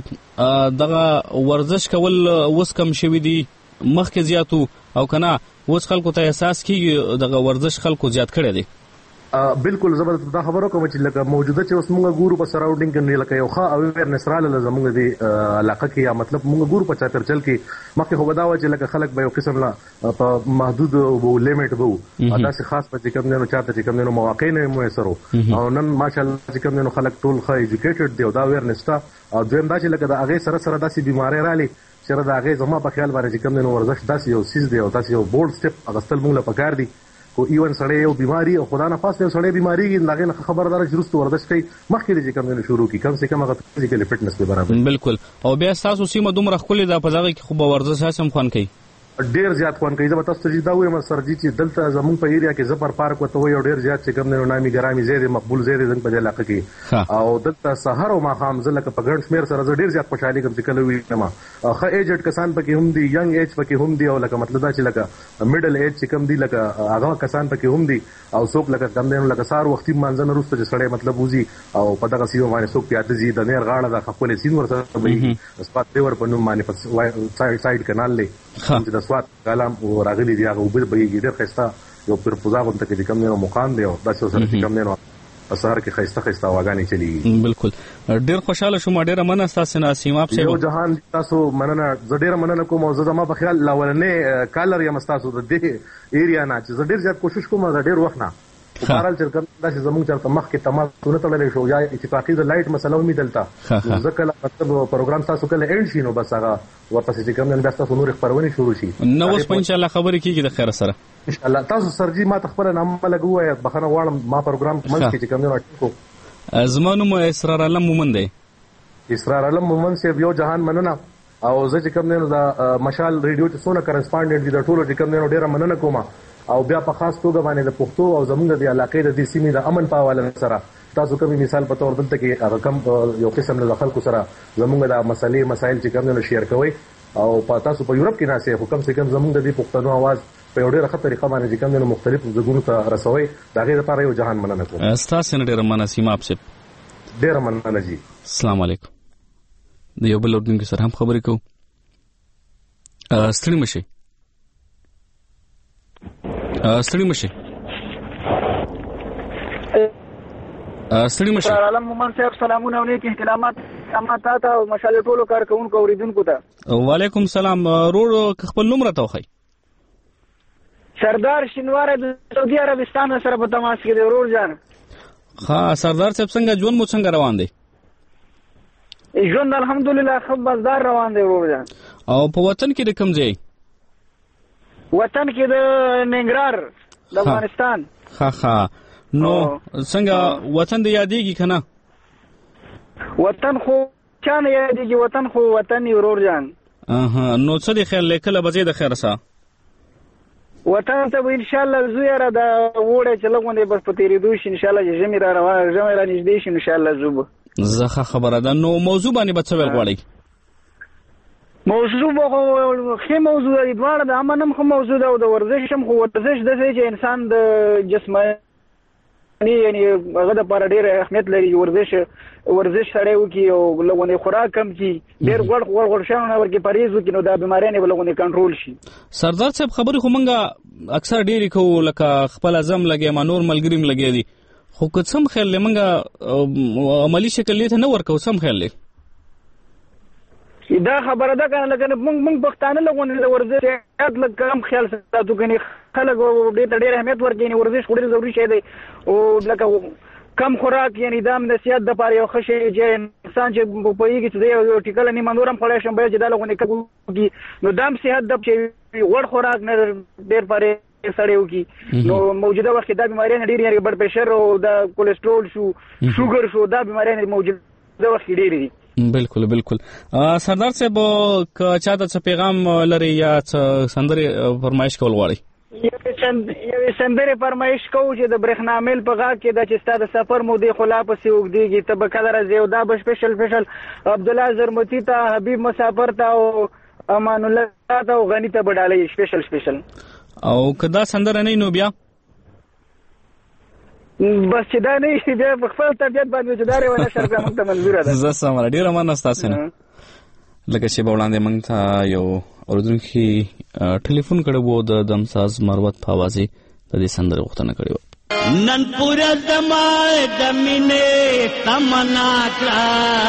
Speaker 1: چې دغه ورزش کول اوس کم شوی دی مخکې زیاتو او کنه اوس خلکو ته احساس کیږي دغه ورزش خلکو زیات کړی دی؟
Speaker 20: بالکل زبردست دا خبرو کوم چې لکه موجوده چې اوس موږ ګورو په سراوندینګ کې لکه یو ښه اویرنس رااله زموږ د علاقه کې یا مطلب موږ ګورو په چاپرچل کې مخکې خو بداوه چې لکه خلک به یو قسم لا په محدود وو لیمټ وو داسې خاص په کوم نه چاته چې کوم نه مواقع نه میسرو او نن ماشاءالله چې کوم نه خلک ټول ښه ایجوکیټډ دی او دا اویرنس تا او دویم دا چې لکه د هغه سره سره داسې بیماری رالي چې دا هغه زما په خیال باندې چې کوم نه ورزش داسې یو سیز دی او داسې یو بولډ سټپ اغستل موږ له پکار دی خو ایون سړی یو بیماری او خدا نه پاس یو سړی بیماری کې دغه خبردار چې رستو ورزش کوي مخکې چې کوم نه شروع کی کم سے کم هغه فزیکل فټنس به برابر.
Speaker 1: بالکل. او بیا تاسو سیمه دومره خولې دا په دغه کې خو به ورزش هم خوان کوي
Speaker 20: ډیر زیات خوان کوي. زه تاسو ته دا وایم سرجی چې دلته زمون په ایریا کې زبر پارک وته وي او ډیر زیات چې کوم نه نامي ګرامي زیات مقبول زیات زنګ په علاقه کې او دلته سحر او ماخام زلکه په ګڼ شمیر سره ډیر زیات خوشحالي کوم چې کله وي ما خه ایجډ کسان پکې هم دي ینګ ایج پکې هم دي او لکه مطلب دا چې لکه میډل ایج چې کم دي لکه هغه کسان پکې هم دي او څوک لکه کم دي لکه سار وختي مانځنه روسته چې سړی مطلب وزي او په دغه سیمه باندې څوک پیاده زی د نیر غاړه د خپل سین ورسره وي سپات پیور په نوم باندې په سایډ کانال لې چې د سوات کلام راغلي دی هغه وبد بهږي ډېر ښایسته یو پر پوزاغون ته چې کوم نه مقام دی او داسې سره چې کوم نه سهار کې ښایسته ښایسته واګانې چلیږي.
Speaker 1: بالکل. ډېر خوشاله شوم ډېره مننه تاسو نه سیماب صاحب.
Speaker 20: یو جهان تاسو مننه زه ډېره مننه کوم او زه زما په خیال لاولنې کالر یم تاسو د دې ایریا نه چې زه ډېر زیات کوشش کوم زه ډېر وخت نه بهرحال چې کوم داسې زموږ چرته مخکې تماس ونه تړلې شو یا اتفاقي د لایټ مسله هم دلته زه کله مطلب پروګرام تاسو کله اینډ شي نو بس هغه ورپسې چې کوم نن بیا تاسو نور خبرونه شروع شي
Speaker 1: نو اوس په ان شاء الله خبرې کیږي د خیر سره
Speaker 20: ان شاء الله. تاسو سرجی ما خپل نامه لګوي بخنه غواړم ما پروګرام منځ کې چې کوم نه
Speaker 1: ټکو زمانو مو اسرار علم مومن دی.
Speaker 20: اسرار علم مومن صاحب یو جهان مننه او زه چې کوم نه د مشال ریډیو ته سونه کرسپانډنټ دي د ټولو چې کوم نه ډیره مننه کوم او بیا په خاص توګه باندې د پښتو او زمونږ د علاقې د دې سیمې د امن په حواله سره تاسو کومي مثال په تور دلته کې هغه کم یو قسم له خلکو سره زمونږ د مسلې مسایل چې کوم نه شیر کوي او په تاسو په یورپ کې ناسې حکم څخه کم زمونږ د دې پښتنو आवाज په ډېره ښه طریقه باندې چې کوم نه مختلف ځګونو ته رسوي دا غیر لپاره یو جهان مننه کوم.
Speaker 1: تاسو نه ډېر مننه سیمه اپ صاحب.
Speaker 20: ډېر مننه جی.
Speaker 1: السلام علیکم. د یو بل اردوونکو سره هم خبرې کوو. ستړي مشي ستړي مشي ستړي مشي
Speaker 21: علم مومن صاحب سلامونه او نیک احترامات سمات ته او مشالې ټولو کارکونکو اوریدونکو ته.
Speaker 1: وعلیکم السلام. رورو خپل نوم راته وخی.
Speaker 21: سردار شینوار د سعودي عربستان سره په تماس کې دی ورور جان.
Speaker 1: ها سردار صاحب څنګه ژوند مو څنګه روان دی؟
Speaker 21: ژوند الحمدلله ښه مزدار روان دی ورور جان.
Speaker 1: او په وطن کې د کوم ځای؟
Speaker 21: وطن کې د ننګرهار د افغانستان.
Speaker 1: ها ها نو څنګه وطن د یادېږي کنه؟
Speaker 21: وطن خو چانه یادېږي وطن خو وطن ورور جان.
Speaker 1: اها نو څه دی خیر لیکله بځې د خیر سره
Speaker 21: وطن ته ان شاء الله زوی را د وړه چې لغونې بس په تیریدو شي ان شاء الله چې جمع را روان جمع را نږدې شي ان شاء الله زوب.
Speaker 1: زخه خبره ده. نو موضوع باندې به څه ویل غواړئ؟
Speaker 21: موضوع به خې موضوع دی دواړه د امن هم خو موضوع ده او د ورزش هم خو ورزش داسې چې انسان د جسماني یعنی هغه د لپاره ډېر اهمیت لري. ورزش ورزش سړی وکړي او لږونه خوراک کم کړي ډېر غوړ غوړ غوړ شیان ورکړي پرهیز وکړي نو دا بیماریانې به لږونه کنټرول شي.
Speaker 1: سردار صاحب خبرې خو موږ اکثر ډېرې کوو لکه خپل اعظم لګیا ما نور ملګري م لګیا دي خو که څه هم خیال دی موږ عملي شکل یې ته نه ورکوو څه هم خیال دی؟
Speaker 21: دا خبره ده کنه لکه موږ موږ پښتانه لغونه د ورزش یاد لږ کم خیال ساتو کني خلک ډېر ډېر اهمیت ورکوي ورزش ډېر ضروري شی دی او لکه کم خوراک یعنی دا د صحت لپاره یو ښه شی چې انسان چې په یوه کې چې یو ټیکل نیمه نور هم خوړی شم باید چې دا لغونه کوي نو دا هم صحت د چې وړ خوراک نه ډېر پاره سړی وکړي نو موجوده وخت دا بیماریان ډېرې یعنې بلډ پریشر او دا کولیسټرول شو شوګر شو دا بیماریان موجوده وخت ډېرې دي.
Speaker 1: بالکل بالکل. سردار صاحب که چاته څه پیغام لري یا څه سندرې فرمایش کول غواړي؟
Speaker 21: یوې سندرې فرمایش کوو چې د برېښنا میل په غاړه کې دا چې ستا د سفر مودې خو لا پسې اوږدېږي ته به کله راځې او دا به سپیشل سپیشل عبدالله زرمتي ته حبیب مسافر ته او امان الله ته او غني ته به ډالۍ سپیشل سپیشل
Speaker 1: او که دا سندره نه نو بیا
Speaker 21: بس چې دا نه بیا په خپل طبیعت باندې چې دا ریوانه شرکه موږ ته منظوره ده.
Speaker 1: زه سمه ډېره مننه ستاسو نه. لکه چې به وړاندې موږ ته یو اورېدونکي ټلیفون کړی و د دمساز مروت په اوازې د دې سندرې غوښتنه کړې وه.
Speaker 3: نن پوره زما د مینې تمنا کړه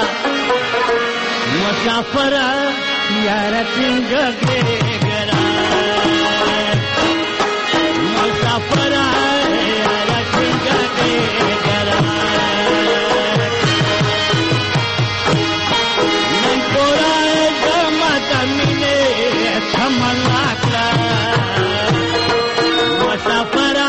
Speaker 3: مسافره یاره څنګه ګرا مسافره یاره څنګه ګرا نن پوره زما د مینې تمنا کړه مسافره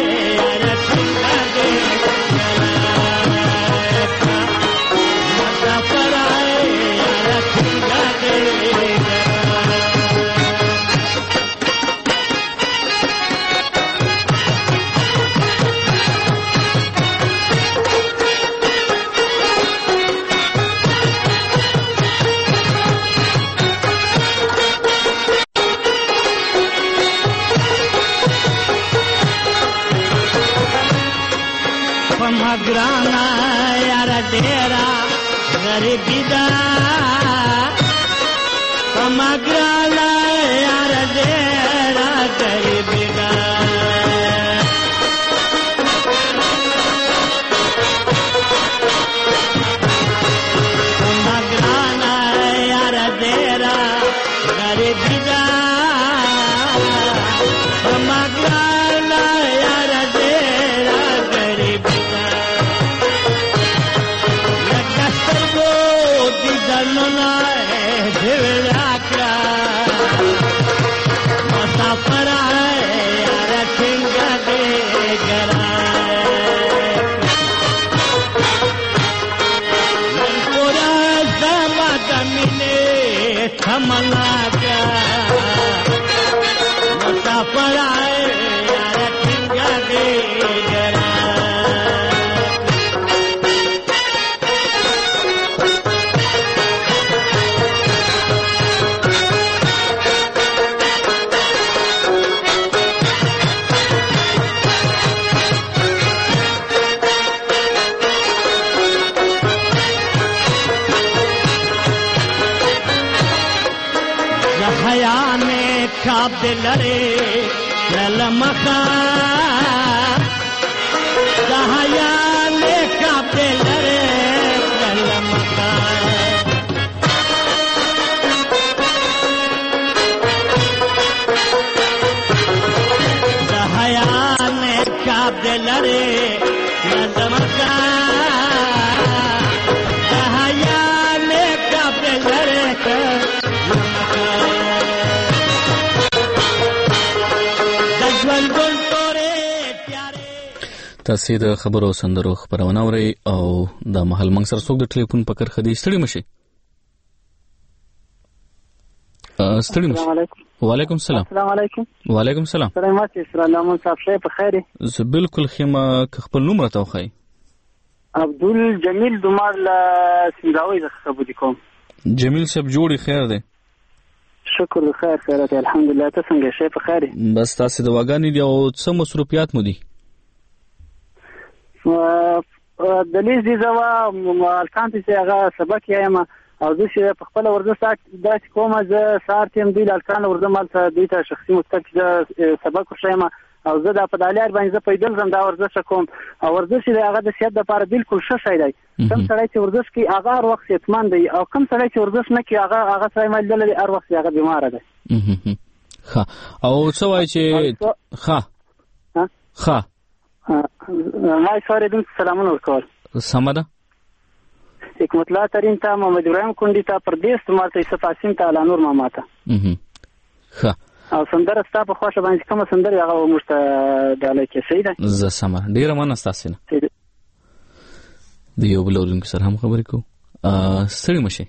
Speaker 3: گرانا یار ډیرا غریبی دا کما گرانا یار ډیرا غریبی دا کما گرانا یار ډیرا غریبی دا کما گرانا یار ډیرا غریبی تمنا کیا مسافر آئے یار ٹھنگا دے گرا خواب دلره للمخا دهیا نے خواب دلره للمخا دهیا نے خواب دلره للمخا دهیا نے خواب دلره
Speaker 1: تاسو د خبرو سندرو خبرونه اورئ او د محل منګ سره څوک د ټلیفون پکړ خدي ستړي مشي ستړي مشي وعلیکم السلام
Speaker 21: السلام علیکم
Speaker 1: وعلیکم السلام
Speaker 21: سلامات اسلام صاحب شه په خیر
Speaker 1: زه بالکل خیمه خپل نوم راته وخی
Speaker 21: عبدل جمیل دمار لا سینداوی زه خبرې کوم
Speaker 1: جمیل صاحب جوړی خیر دی
Speaker 21: شکر خیر خیرت الحمدلله ته څنګه شه په خیر
Speaker 1: بس تاسو د واګانی دی او څه مصروفیات مو دي
Speaker 21: د لیز دي زوا الکان چې هغه سبق یم او د شه په خپل ورزش دا کومه ز سار تیم دی الکان ورزش مال د ته شخصي مستقل سبق شیم او زه د په دالیر باندې پیدل زم دا ورزش کوم او ورزش دی هغه د صحت لپاره بالکل ښه شی دی کوم سړی چې ورزش کوي هغه هر وخت صحتمند دی او کوم سړی چې ورزش نه کوي هغه هغه سړی مال دی هر وخت هغه بیمار دی
Speaker 1: ښه او څه وایي چې ښه ښه
Speaker 21: ما سره دم سلامونه ورکول
Speaker 1: سمده
Speaker 21: حکمت الله ترين ته محمد ابراهيم کندي ته پردیس تمال ته صفاسین ته نور ماما ته
Speaker 1: ښه
Speaker 21: او سندره ستا په خوښه باندې کوم سندره هغه مشته ډاله کې سیده
Speaker 1: ز سم ډیره مننه تاسو نه دی یو بل اورونکو سره هم خبرې کو ستړي مشي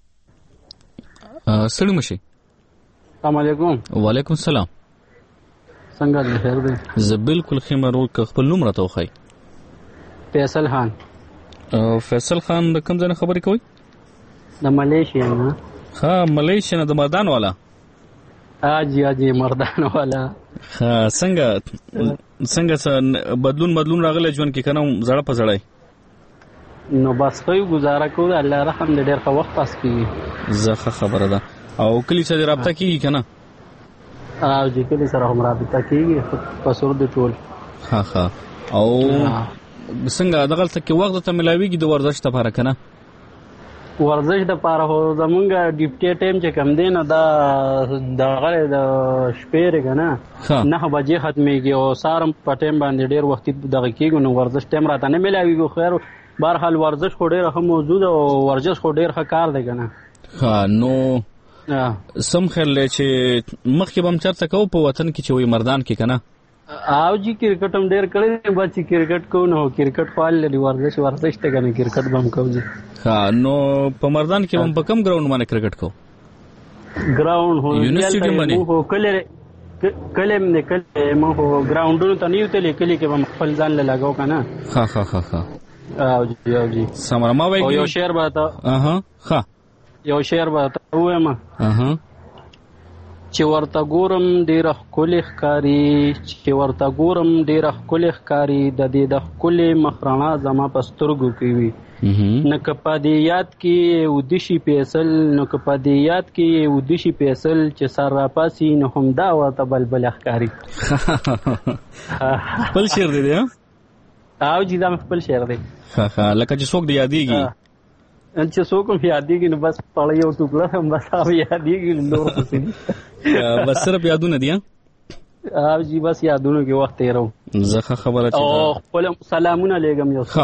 Speaker 1: ستړي مشي
Speaker 22: السلام علیکم
Speaker 1: وعلیکم السلام
Speaker 4: څنګه دی خیر دی
Speaker 1: زه بالکل ښه مرو که خپل نوم راته وښایي
Speaker 4: فیصل خان
Speaker 1: فیصل خان د کوم ځای نه خبرې کوئ
Speaker 4: د ملیشیا نه
Speaker 1: ښه ملیشیا نه د مردان والا
Speaker 4: اجي اجي مردان والا
Speaker 1: ښه څنګه څنګه بدلون بدلون راغلی ژوند کې که نه زړه په زړی
Speaker 4: نو بس خو یې ګزاره کوو الله رحم دې ډېر ښه وخت پاس کېږي
Speaker 1: زه ښه خبره ده او کلي سره رابطه کېږي که نه
Speaker 4: او چې کلي سره هم رابطه کېږي په سور د ټول
Speaker 1: ښه ښه او څنګه دغلته کې وخت درته میلاویږي د ورزش دپاره که نه
Speaker 4: ورزش دپاره خو زمونږ ډیپټي ټایم چې کم دی نه دا دغه د شپې دی که نه نهه بجې ختمېږي او سهار هم په ټایم باندې ډېر وختي دغه کېږو نو ورزش ټایم راته نه میلاویږي خیر بهرحال ورزش خو ډېره ښه موضوع ده او ورزش خو ډېر ښه کار دی که نه
Speaker 1: ښه نو سم خیال دی چې مخکې به هم چېرته کوو په وطن کې چې وایي مردان کې که نه
Speaker 4: او جی کرکټ هم ډېر کړی دی بس چې کرکټ کوو نو کرکټ فعال لري ورزش ورزش ته که نه کرکټ به هم کوو جي
Speaker 1: ښه نو په مردان کې به هم په کوم ګراونډ باندې کرکټ کوو
Speaker 4: ګراونډ خو
Speaker 1: یونیورسټي باندې
Speaker 4: کلی کلی هم دی کلی موږ خو ګراونډونو ته نه یو تللی کلي کې به هم خپل ځان له لګو که نه
Speaker 1: ښه ښه ښه ښه
Speaker 4: او جی او جی
Speaker 1: سمره ما وایي
Speaker 4: او یو شعر به ته
Speaker 1: اها ښه
Speaker 4: یو شعر به ته ووایم
Speaker 1: اها
Speaker 4: چې ورته ګورم ډېره ښکلې ښکاري چې ورته ګورم ډېره ښکلې ښکاري د دې د ښکلې مخ رڼا زما په سترګو کې وي نه که په دې یاد کې وده شي پیسل نو که په دې یاد کې وده شي پیسل چې سر راپاسي نو همدا ورته بلبله ښکاري
Speaker 1: خپل شعر دی دی
Speaker 4: او جی دا مې خپل شعر دی
Speaker 1: ښه ښه لکه چې څوک دې یادېږي
Speaker 4: چې څوک هم یادېږي نو بس پړه یو ټوکړه هم بس هغه یادېږي نو نور خو څه دي
Speaker 1: بس صرف یادونه دي
Speaker 4: او جی بس یادونو کې وخت تېروم
Speaker 1: زه ښه خبره چې
Speaker 4: او خپل سلامونه لیږم یو
Speaker 1: ښه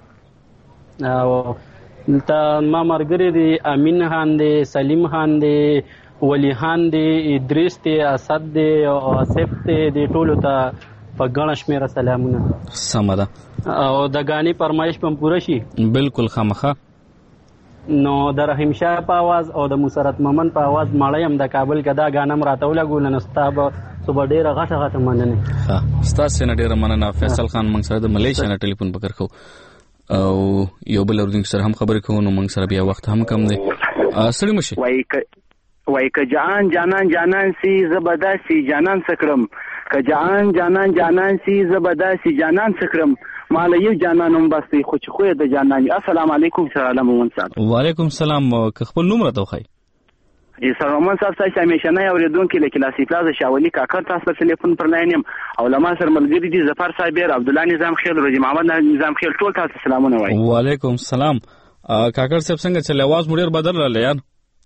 Speaker 4: او دلته ما ملګري دي امین خان دی سلیم خان دی ولی خان دی ادریس دی اسد دی او آصف دی دې ټولو ته په ګڼه شمېره سلامونه
Speaker 1: سمه ده
Speaker 4: او د ګانې فرمایش به هم پوره شي
Speaker 1: بالکل خامخا
Speaker 4: نو د رحیم شاه په آواز او د مسرت ممن په آواز مړی هم د کابل کې دا ګانه م راته ولګوله نو ستا به صبح ډېره غټه غټه مننې
Speaker 1: ښه ستاسې نه ډېره مننه فیصل خان موږ سره د ملیشیا نه ټلیفون پکر کوو او یو بل اورېدونکي سره هم خبرې کوو نو موږ سره بیا وخت هم کم دی ستړي مه شئ
Speaker 22: وایي که جهان جانان جانان سي زه به داسې جانان څه کړم که جهان جانان جانان سي زه به داسې جانان څه کړم ماله یو جانان هم بس دی خو چې خو یې د جانان السلام علیکم سلام محمد صاحب
Speaker 1: وعلیکم سلام که خپل نوم راته وښایي
Speaker 22: سر محمد صاحب تاسو همیشنی اورېدونکي له کلاسي پلازا شاولي کاکړ تاسو ته ټلیفون پر لاین یم او له ما سره ملګري دي ظفر صابر عبدالله نظام خیل روجي محمد نظام خیل ټول تاسو سلامونه وایي
Speaker 1: وعلیکم سلام کاکړ صاحب څنګه چلی اواز مو ډېر بدل رالی یار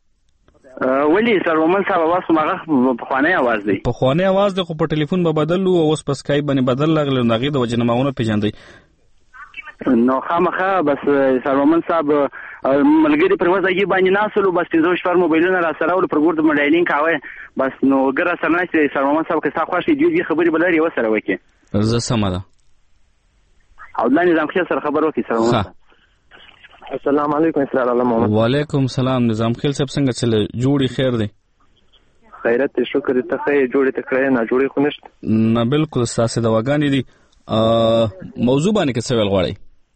Speaker 22: ولې سر محمد صاحب اواز خو هغه پخوانی اواز دی
Speaker 1: پخوانی اواز دی خو په ټلیفون به بدل و او اوس په سکایپ باندې بدل راغلی نو د هغې د وجې نه ما ونه پېژندئ
Speaker 22: نو خامخا بس سر محمد صاحب ملګري پر وځای باندې ناسلو بس پنځه شپږ موبایلونه را سره ول پر ګورد مډایلینګ کاوه بس نو ګره سره نه سر محمد صاحب که تاسو خوښ دي دوی خبرې بلري و سره وکي
Speaker 1: زه سمه ده
Speaker 22: او د نظام خیل سره خبر وکي سر محمد السلام علیکم اسلام الله محمد
Speaker 1: وعلیکم سلام نظام خیل صاحب څنګه چله جوړی خیر دی
Speaker 22: خیرت شکر ته خیر جوړی ته کړی نه جوړی خو نشته
Speaker 1: نه بالکل تاسو دواګانې دي موضوع باندې څه ویل غواړئ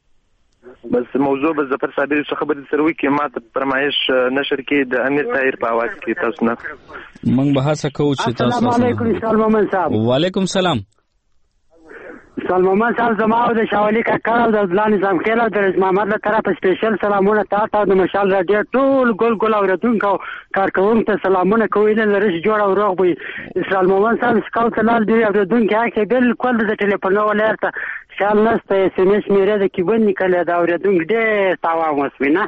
Speaker 22: بس موضوع بس ظفر صابر څه خبرې سره وکي ما ته فرمایش نشر کې د امیر طاهر په आवाज کې تاسو نه
Speaker 1: موږ به هڅه کوو چې تاسو
Speaker 21: السلام علیکم سلام محمد صاحب
Speaker 1: وعلیکم سلام
Speaker 21: سلام محمد صاحب زما او د شاولي کاکړ او د ځلان نظام خیل او د رئیس محمد له طرفه سپیشل سلامونه تاسو د مشال راډیو ټول ګل ګل اوریدونکو کارکوونکو ته سلامونه کوي د لرش جوړ او روغ وي اسلام محمد صاحب سکاو تلال دی اوریدونکو هغه بالکل د ټلیفون ولرته خیال نشته اس ام اس میره د کیبن نکاله دا اوریدونکو ډېر تاوان وسوي نه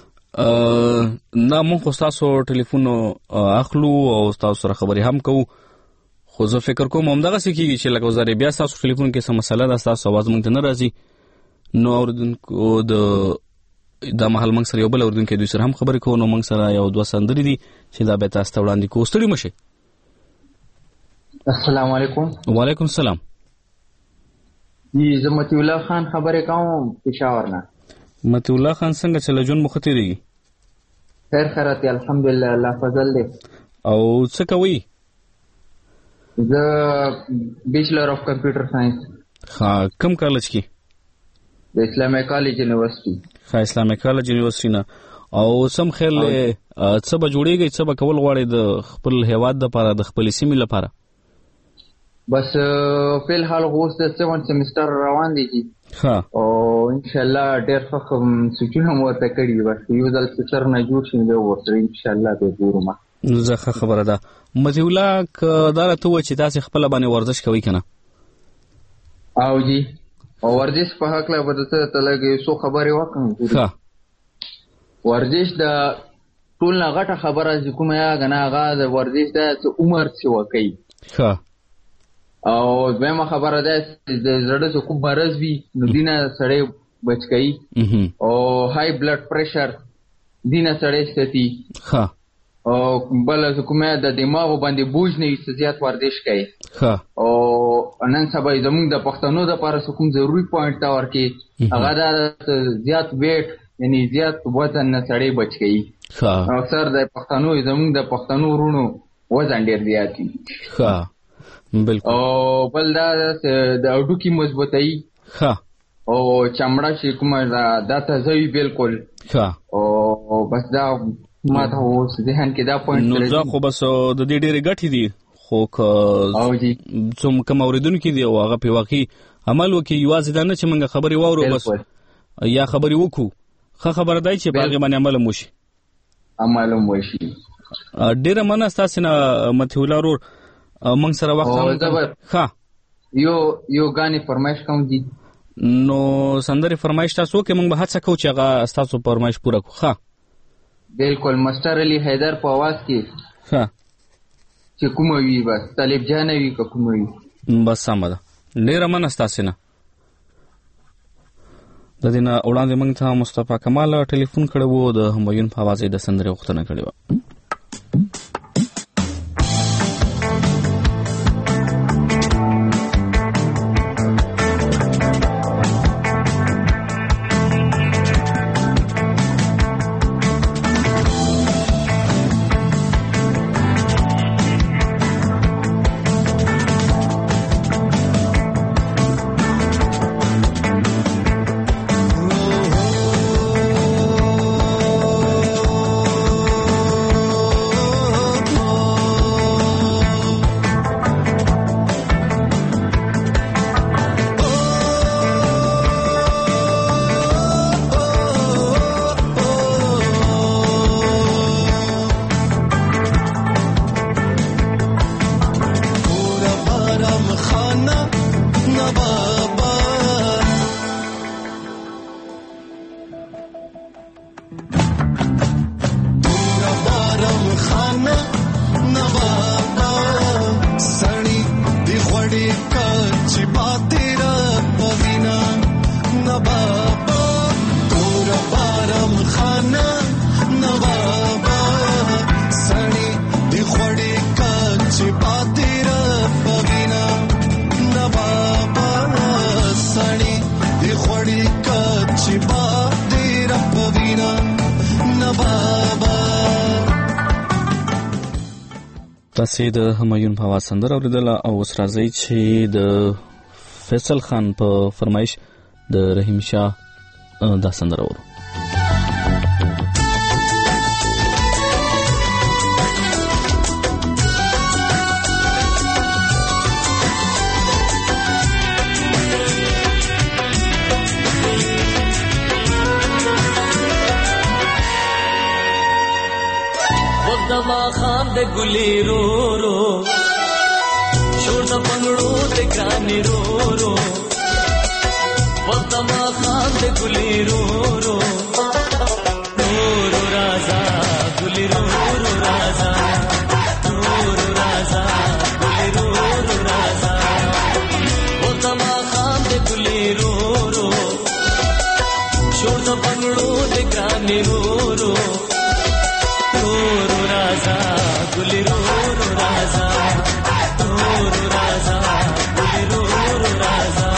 Speaker 1: نه مونږ خو ستاسو ټلیفون اخلو او ستاسو سره خبرې هم کوو خو زه فکر کوم همدغسې کېږي چې لکه وزارې بیا ستاسو ټلیفون کې څه مسله ده ستاسو اواز موږ ته نه راځي نو اورېدونکو د دا مهال موږ سره یو بل اورېدونکی دوی سره هم خبرې کوو نو موږ سره یو دوه سندرې دي چې دا بیا تاسو ته وړاندې کوو ستړي مه شئ
Speaker 23: السلام علیکم
Speaker 1: وعلیکم السلام
Speaker 23: جی زه مطیع الله خان خبرې کوم پېښور نه
Speaker 1: مطیع الله خان څنګه چله ژوند مو ښه تېرېږي
Speaker 23: خیر خیرات الحمدلله الله فضل دی
Speaker 1: او څه کوئ
Speaker 23: زه بیچلر اف کمپیوټر ساينس.
Speaker 1: ها کوم کالج کې؟
Speaker 23: د اسلامي کالج یونیورسيټي.
Speaker 1: ها اسلامي کالج یونیورسيټي نه. او سم خیر له څه به جوړیږي، څه به کول غواړي د خپل هیواد لپاره، د خپل سیمې لپاره؟
Speaker 23: بس په الحال اوس د سیون سیمستر روان دي چې
Speaker 1: ها
Speaker 23: او ان شاء الله ډېر څه سوچونه مو ته کړی بس یو ځل سر نه جوړ شي نو ورته ان شاء الله به ګورم.
Speaker 1: زه خبره ده مزي الله ک دار ته و چې تاسو خپل باندې ورزش کوي کنه؟
Speaker 23: او جی او ورزش په حق لا بدته تلګي سو خبره وکم.
Speaker 1: ها
Speaker 23: ورزش د ټول نه غټه خبره چې کومه یا غنا غا د ورزش د عمر څه وکي.
Speaker 1: ها
Speaker 23: او دغه خبره ده چې د زړه څخه کوم مرز وي نو دینه سړی بچ کی او های بلډ پريشر دینه سړی ستي.
Speaker 1: ها
Speaker 23: او بل کومه د دماغ باندې بوج نه یې زیات ورزش کوي.
Speaker 1: ها
Speaker 23: او نن سبا زموږ د پښتنو د لپاره کوم ضروري پوینټ تا ورکی هغه د زیات ویټ یعنی زیات وزن نه سړی بچ کی.
Speaker 1: ها
Speaker 23: اکثر د پښتنو زموږ د پښتنو ورونو وزن ډیر زیات دي.
Speaker 1: ها بالکل.
Speaker 23: او بل دا د اډوکی مضبوطی.
Speaker 1: ها
Speaker 23: او چمړه چې کومه دا ته زوی بالکل.
Speaker 1: ها
Speaker 23: او بس دا ما ته اوس ذهن کې دا پوینټ
Speaker 1: نو ځا خو بس د دې ډېرې ګټې دي خو که څوم کوم اوریدونکو دي او هغه په واقعي عمل وکړي یوازې دا نه چې موږ خبرې واورو بس یا خبرې وکړو، ښه خبره ده چې په هغې باندې عمل هم وشي.
Speaker 23: عمل هم وشي.
Speaker 1: ډېره مننه ستاسې نه مطیع الله ورور، موږ سره وخت ښه
Speaker 23: یو یو غانې فرمایش کوم دي
Speaker 1: نو سندرې فرمایش تاسو وکړئ، موږ به هڅه کوو چې هغه ستاسو فرمایش پوره کړو. ښه
Speaker 23: بالکل. مستر علي حیدر په आवाज کې
Speaker 1: ها
Speaker 23: چې کوم وی بس طالب جان وی کوم وی
Speaker 1: بس سم ده. ډېر مننه ستاسو نه. د دې نه وړاندې موږ ته مصطفی کمال ټلیفون کړو و د همایون په आवाज د سندرې وختونه کړی و. تاسې د همایون په आवाज سندره اوریدله او اوس راځئ چې د فیصل خان په فرمایش د رحیم شاه دا سندره اورو.
Speaker 11: د ګلې رو رو شور د پنګړو د ګرانې رو رو وطما خان د ګلې رو رو رو رازا ګلې رو رو رازا رو رازا ګلې رو رو رازا وطما خان د ګلې رو رو شور د پنګړو د ګرانې رو رو رو رازا ګلې رو رو رازا رو رازا ګلې رو رو رازا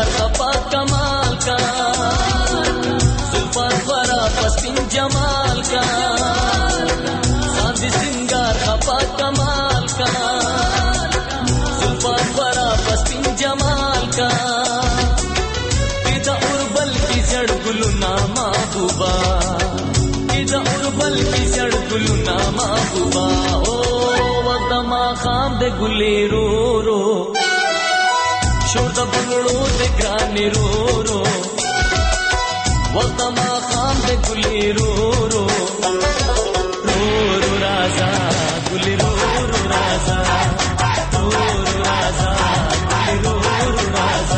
Speaker 5: سنگار خپا کمال کا زلفان ورا پسپین جمال کا ساندی سنگار خپا کمال کا زلفان ورا پسپین جمال کا پیدا اربل کی جڑ گلو ناما بوبا پیدا اربل کی جڑ گلو ناما بوبا او وقتما خام دے گلی رو رو شور دا بنگڑو دے گرانی رو رو وقتما خام دے گلی رو رو رو رو رازا گلی رو رو رازا رو رو رازا گلی رو رو رازا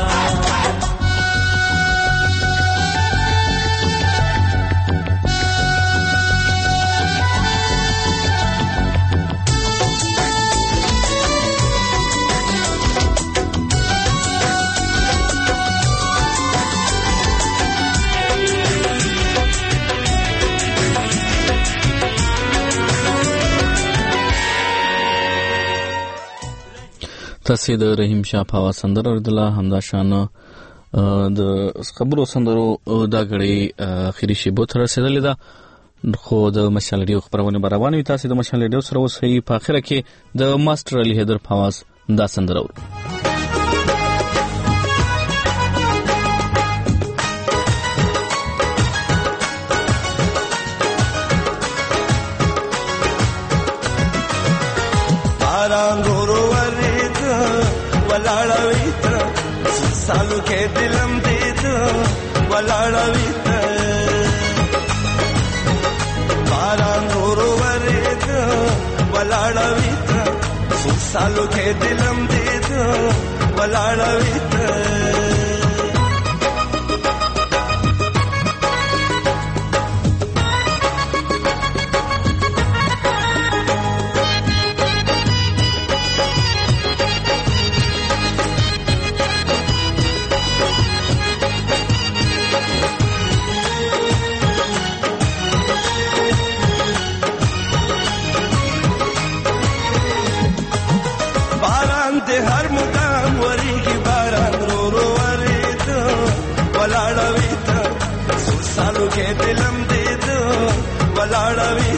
Speaker 1: تاسې د رحیم شاه پاوا سندره اوریدله. همدا شان د خبرو سندرو دا غړي اخري شیبو ته رسېدلې ده، خو د مشال ریډیو خبرونه به روانې وي. تاسې د مشال ریډیو سره اوسئ. په اخره کې د ماسټر علي حیدر پاواز دا سندره اورو.
Speaker 11: सालों के दिलम दे दो वलाड़वी बारां रोरो वरे दो वलाड़वी सालों के दिलम दे दो वलाड़वी हर मुकाम वरी की बारां रो रो वरी दो वलाड़वी सालों के दिलम दे दो वलाड़वी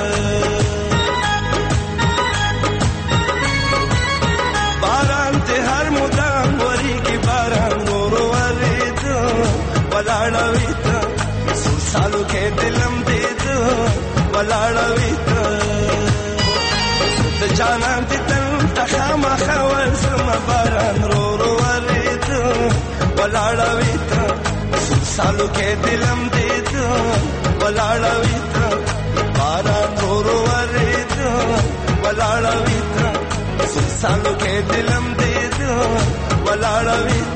Speaker 11: बारां ते हर मुकाम वरी की बारां रो रो वरी दो वलाड़वी सालों के दिलम दे दो वलाड़वी जाना خاما خوال سما باران رو رو ورید ولاړویت سالو کې دلم دید ولاړویت باران رو رو ورید ولاړویت سالو کې دلم دید ولاړویت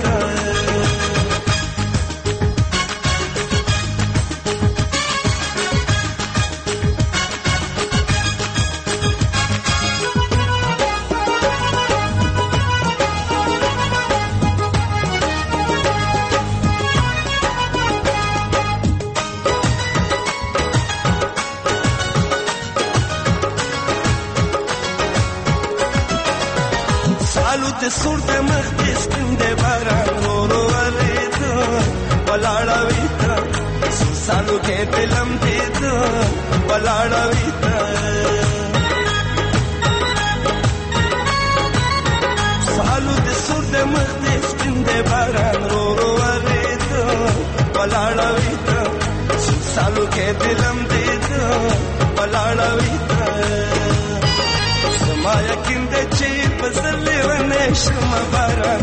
Speaker 11: سور د مخ د سپند باران رو رو ورید ولاړویت سالو کې دلم دید ولاړویت سالو د سور د مخ د سپند باران رو رو ورید ولاړویت سالو کې دلم دید ولاړویت سما یقین د چې پسلې ونه شم باران